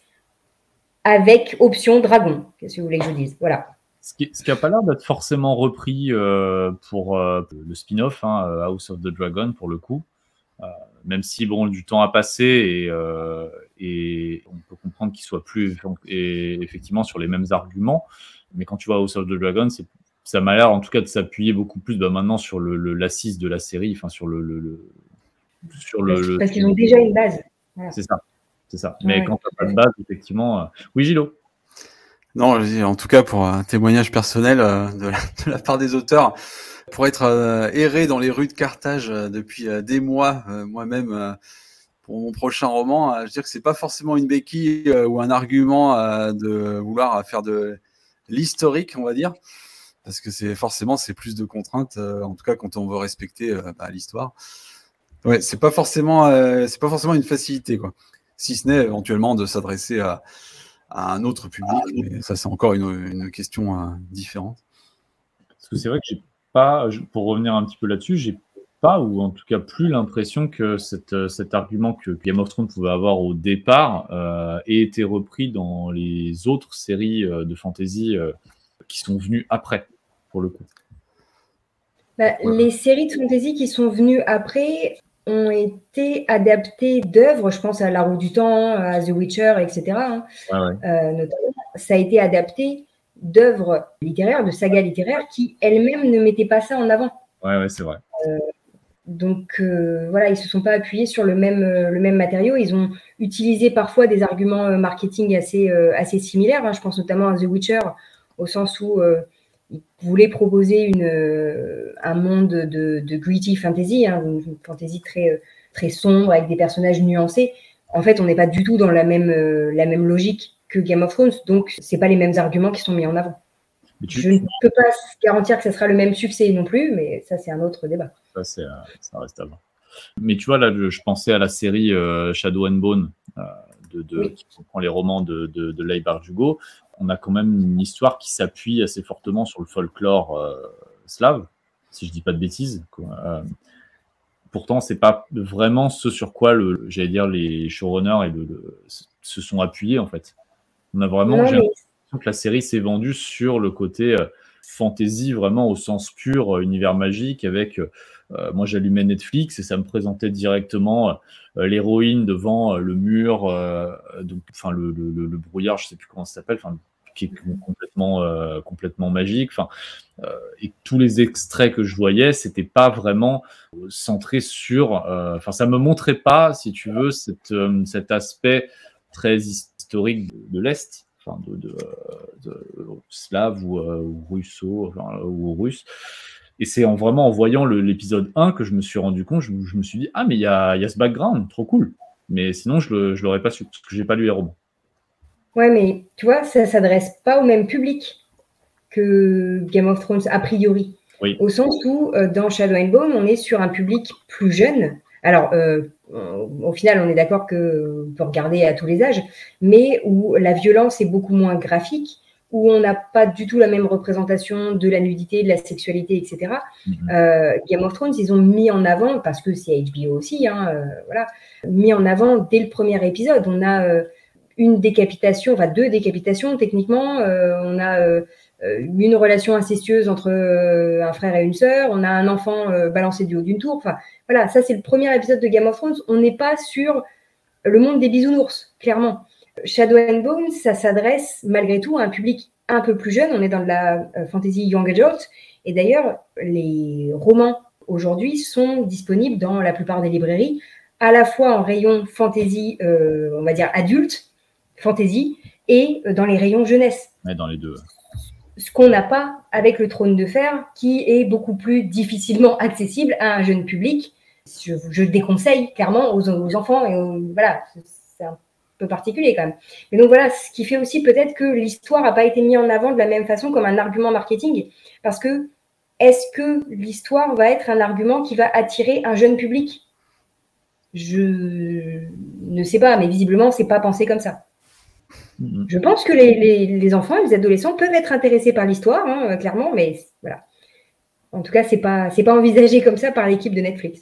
avec option dragon. Qu'est-ce que vous voulez que je vous dise ? Voilà. Ce qui n'a pas l'air d'être forcément repris euh, pour euh, le spin-off, hein, House of the Dragon, pour le coup. Euh, même si bon, du temps a passé et, euh, et on peut comprendre qu'il soit plus et, effectivement sur les mêmes arguments. Mais quand tu vois House of the Dragon, c'est, ça m'a l'air en tout cas de s'appuyer beaucoup plus bah, maintenant sur le, le, l'assise de la série, enfin sur le... le, le sur le, parce, le parce qu'ils ont déjà une base. Voilà. C'est ça. C'est ça. Mais ouais, quand tu n'as pas de base, effectivement... Euh... Oui, Gillo ? Non, en tout cas, pour un témoignage personnel euh, de, la, de la part des auteurs, pour être euh, erré dans les rues de Carthage euh, depuis euh, des mois, euh, moi-même, euh, pour mon prochain roman, euh, je veux dire que c'est pas forcément une béquille euh, ou un argument euh, de vouloir faire de l'historique, on va dire, parce que c'est forcément c'est plus de contraintes, euh, en tout cas quand on veut respecter euh, bah, l'histoire. Ouais, c'est pas forcément, euh, c'est pas forcément une facilité, quoi. Si ce n'est éventuellement de s'adresser à à un autre public, mais ça c'est encore une, une question euh, différente. Parce que c'est vrai que j'ai pas, pour revenir un petit peu là-dessus, j'ai pas, ou en tout cas plus l'impression que cette, cet argument que Game of Thrones pouvait avoir au départ euh, ait été repris dans les autres séries euh, de fantasy euh, qui sont venues après, pour le coup. Bah, ouais. Les séries de fantasy qui sont venues après ont été adaptés d'œuvres, je pense à La Roue du Temps, à The Witcher, et cetera. Hein, ah ouais. euh, notamment, ça a été adapté d'œuvres littéraires, de sagas littéraires qui elles-mêmes ne mettaient pas ça en avant. Ouais, ouais, c'est vrai. Euh, donc euh, voilà, ils ne se sont pas appuyés sur le même, euh, le même matériau. Ils ont utilisé parfois des arguments euh, marketing assez, euh, assez similaires. Hein. Je pense notamment à The Witcher, au sens où euh, ils voulaient proposer une, euh, un monde de, de gritty fantasy, hein, une, une fantasy très, très sombre avec des personnages nuancés. En fait, on n'est pas du tout dans la même, euh, la même logique que Game of Thrones, donc ce n'est pas les mêmes arguments qui sont mis en avant. Tu... Je ne peux pas garantir que ce sera le même succès non plus, mais ça, c'est un autre débat. Ça, c'est, euh, ça reste à voir. Mais tu vois, là, je pensais à la série euh, Shadow and Bone, euh, de, de, oui. qui comprend les romans de, de, de Leigh Bardugo. On a quand même une histoire qui s'appuie assez fortement sur le folklore euh, slave, si je dis pas de bêtises. Quoi. Euh, pourtant, c'est pas vraiment ce sur quoi, le, j'allais dire, les showrunners et le, le, se sont appuyés, en fait. On a vraiment, non, j'ai mais... l'impression que la série s'est vendue sur le côté euh, fantasy, vraiment au sens pur, euh, univers magique, avec... Euh, Euh, moi, j'allumais Netflix et ça me présentait directement euh, l'héroïne devant euh, le mur, euh, donc, enfin le, le, le brouillard, je sais plus comment ça s'appelle, enfin qui est complètement euh, complètement magique, enfin euh, et tous les extraits que je voyais, c'était pas vraiment centré sur, enfin euh, ça me montrait pas, si tu veux, cette, euh, cet aspect très historique de, de l'Est. Enfin, de, de, de, de slave ou, euh, ou russo, enfin, ou russe. Et c'est en vraiment en voyant le, l'épisode un que je me suis rendu compte, je, je me suis dit, ah, mais il y a, y a ce background, trop cool. Mais sinon, je ne l'aurais pas su, parce que je n'ai pas lu les romans. Ouais, mais tu vois, ça ne s'adresse pas au même public que Game of Thrones, a priori. Oui. Au sens où, euh, dans Shadow and Bone, on est sur un public plus jeune. Alors, euh, au final, on est d'accord qu'on peut regarder à tous les âges, mais où la violence est beaucoup moins graphique, où on n'a pas du tout la même représentation de la nudité, de la sexualité, et cetera. Mm-hmm. Euh, Game of Thrones, ils ont mis en avant, parce que c'est H B O aussi, hein, euh, voilà, mis en avant dès le premier épisode. On a euh, une décapitation, enfin deux décapitations techniquement, euh, on a euh, une relation incestueuse entre euh, un frère et une sœur, on a un enfant euh, balancé du haut d'une tour, enfin voilà, ça c'est le premier épisode de Game of Thrones, on n'est pas sur le monde des bisounours, clairement. Shadow and Bone, ça s'adresse malgré tout à un public un peu plus jeune, on est dans de la euh, fantasy young adult, et d'ailleurs les romans aujourd'hui sont disponibles dans la plupart des librairies, à la fois en rayon fantasy, euh, on va dire adulte, fantasy, et dans les rayons jeunesse. Ouais, dans les deux. Ce qu'on n'a pas avec le Trône de Fer, qui est beaucoup plus difficilement accessible à un jeune public. Je, je le déconseille clairement aux, aux enfants, et aux, voilà, c'est un peu particulier quand même. Mais donc voilà, ce qui fait aussi peut-être que l'histoire n'a pas été mise en avant de la même façon comme un argument marketing, parce que est-ce que l'histoire va être un argument qui va attirer un jeune public ? Je ne sais pas, mais visiblement, c'est pas pensé comme ça. Je pense que les, les, les enfants et les adolescents peuvent être intéressés par l'histoire, hein, clairement, mais voilà. En tout cas, c'est pas, c'est pas envisagé comme ça par l'équipe de Netflix.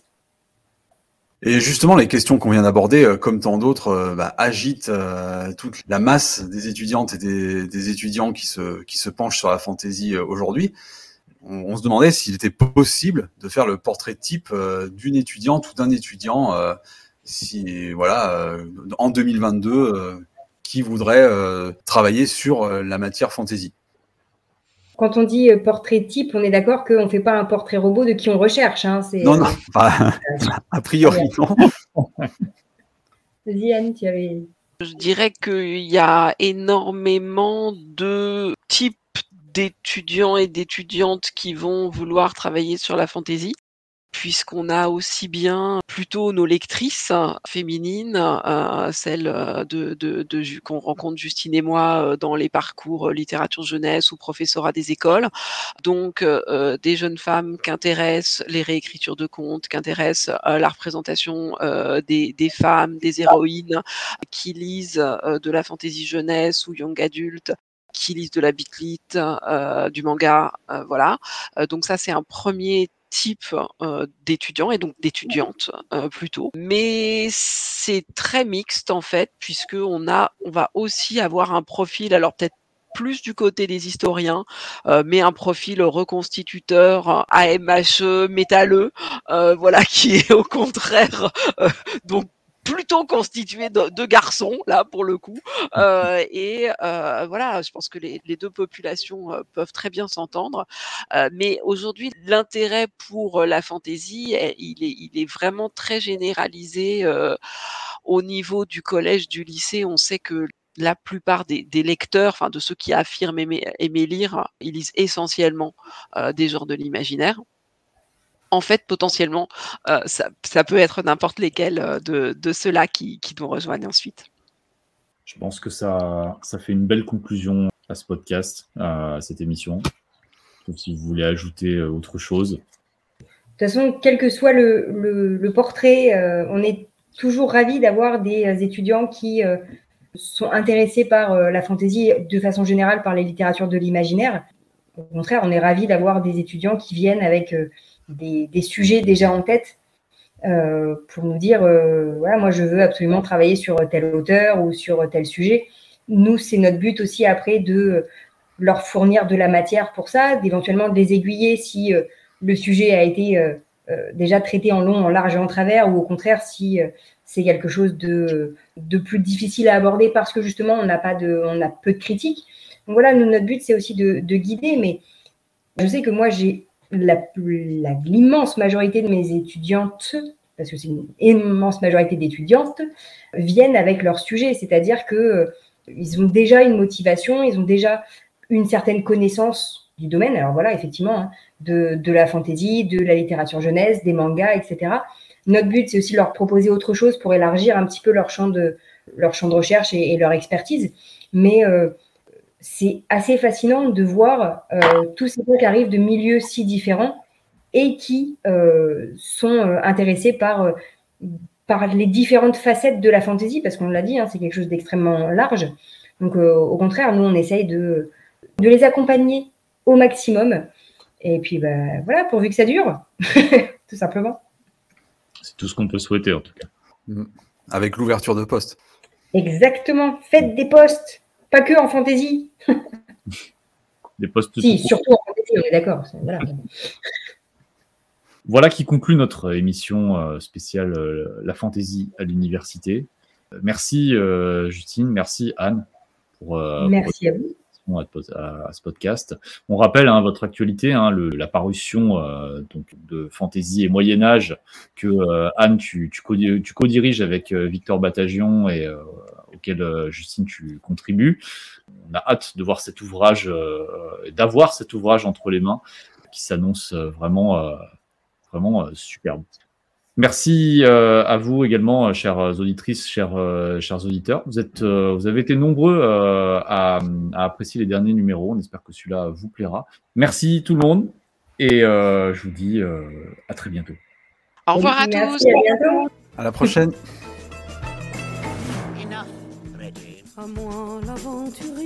Et justement, les questions qu'on vient d'aborder, euh, comme tant d'autres, euh, bah, agitent euh, toute la masse des étudiantes et des, des étudiants qui se, qui se penchent sur la fantasy euh, aujourd'hui. On, on se demandait s'il était possible de faire le portrait type euh, d'une étudiante ou d'un étudiant, euh, si voilà, euh, en deux mille vingt-deux. Euh, qui voudrait euh, travailler sur euh, la matière fantasy. Quand on dit euh, portrait type, on est d'accord qu'on ne fait pas un portrait robot de qui on recherche. Hein, c'est, non, non, pas, a priori, non. Vas-y, Anne, tu avais... Je dirais qu'il y a énormément de types d'étudiants et d'étudiantes qui vont vouloir travailler sur la fantasy, puisqu'on a aussi bien plutôt nos lectrices féminines, euh, celles de, de, de, qu'on rencontre Justine et moi dans les parcours littérature jeunesse ou professorat des écoles. Donc euh, des jeunes femmes qui intéressent les réécritures de contes, qui intéressent euh, la représentation euh, des, des femmes, des héroïnes, qui lisent euh, de la fantaisie jeunesse ou young adulte, qui lisent de la bitlit, euh, du manga, euh, voilà. Euh, donc ça c'est un premier type euh, d'étudiants et donc d'étudiantes euh, plutôt, mais c'est très mixte en fait, puisque on a, on va aussi avoir un profil, alors peut-être plus du côté des historiens, euh, mais un profil reconstituteur, A M H E, métalleux, euh, voilà, qui est au contraire euh, donc plutôt constitué de, de garçons là pour le coup, euh, et euh, voilà, je pense que les, les deux populations euh, peuvent très bien s'entendre, euh, mais aujourd'hui l'intérêt pour la fantaisie, il est, il est vraiment très généralisé euh, au niveau du collège, du lycée. On sait que la plupart des, des lecteurs, enfin de ceux qui affirment aimer, aimer lire, ils lisent essentiellement euh, des genres de l'imaginaire. En fait, potentiellement, euh, ça, ça peut être n'importe lesquels euh, de, de ceux-là qui, qui nous rejoignent ensuite. Je pense que ça, ça fait une belle conclusion à ce podcast, à cette émission. Sauf si vous voulez ajouter autre chose. De toute façon, quel que soit le, le, le portrait, euh, on est toujours ravis d'avoir des euh, étudiants qui euh, sont intéressés par euh, la fantaisie, de façon générale par les littératures de l'imaginaire. Au contraire, on est ravis d'avoir des étudiants qui viennent avec euh, des, des sujets déjà en tête euh, pour nous dire euh, voilà, moi je veux absolument travailler sur tel auteur ou sur tel sujet. Nous, c'est notre but aussi après de leur fournir de la matière pour ça, d'éventuellement de les aiguiller si euh, le sujet a été euh, euh, déjà traité en long, en large et en travers, ou au contraire si euh, c'est quelque chose de, de plus difficile à aborder parce que justement on n'a pas de, on a peu de critiques. Donc voilà, nous, notre but c'est aussi de, de guider, mais je sais que moi j'ai la, la, l'immense majorité de mes étudiantes, parce que c'est une immense majorité d'étudiantes, viennent avec leur sujet, c'est-à-dire que euh, ils ont déjà une motivation, ils ont déjà une certaine connaissance du domaine, alors voilà, effectivement, hein, de, de la fantaisie, de la littérature jeunesse, des mangas, et cetera. notre but, c'est aussi de leur proposer autre chose pour élargir un petit peu leur champ de, leur champ de recherche et, et leur expertise. Mais euh, c'est assez fascinant de voir euh, tous ces gens qui arrivent de milieux si différents et qui euh, sont euh, intéressés par, euh, par les différentes facettes de la fantasy, parce qu'on l'a dit, hein, c'est quelque chose d'extrêmement large. Donc, euh, au contraire, nous, on essaye de, de les accompagner au maximum. Et puis, bah, voilà, pourvu que ça dure, tout simplement. C'est tout ce qu'on peut souhaiter, en tout cas. Avec l'ouverture de postes. Exactement. Faites des postes, pas que en fantasy. Des postes si, tout surtout en fantasy, on est d'accord. Voilà. Voilà qui conclut notre émission spéciale euh, La Fantasy à l'université. Merci euh, Justine, merci Anne pour, euh, merci pour à vous. À, à, à ce podcast. On rappelle hein, votre actualité, hein, le, la parution euh, donc, de Fantasy et Moyen-Âge que euh, Anne, tu, tu, co- tu co-diriges avec euh, Victor Batagion et euh, auquel euh, Justine, tu contribues. On a hâte de voir cet ouvrage, euh, d'avoir cet ouvrage entre les mains qui s'annonce euh, vraiment euh, Vraiment euh, superbe. Merci euh, à vous également, euh, chères auditrices, chers, euh, chers auditeurs. Vous, êtes, euh, vous avez été nombreux euh, à, à apprécier les derniers numéros. On espère que celui-là vous plaira. Merci tout le monde et euh, je vous dis euh, à très bientôt. Au revoir à Merci, tous. à bientôt. À la prochaine. À moi l'aventurier.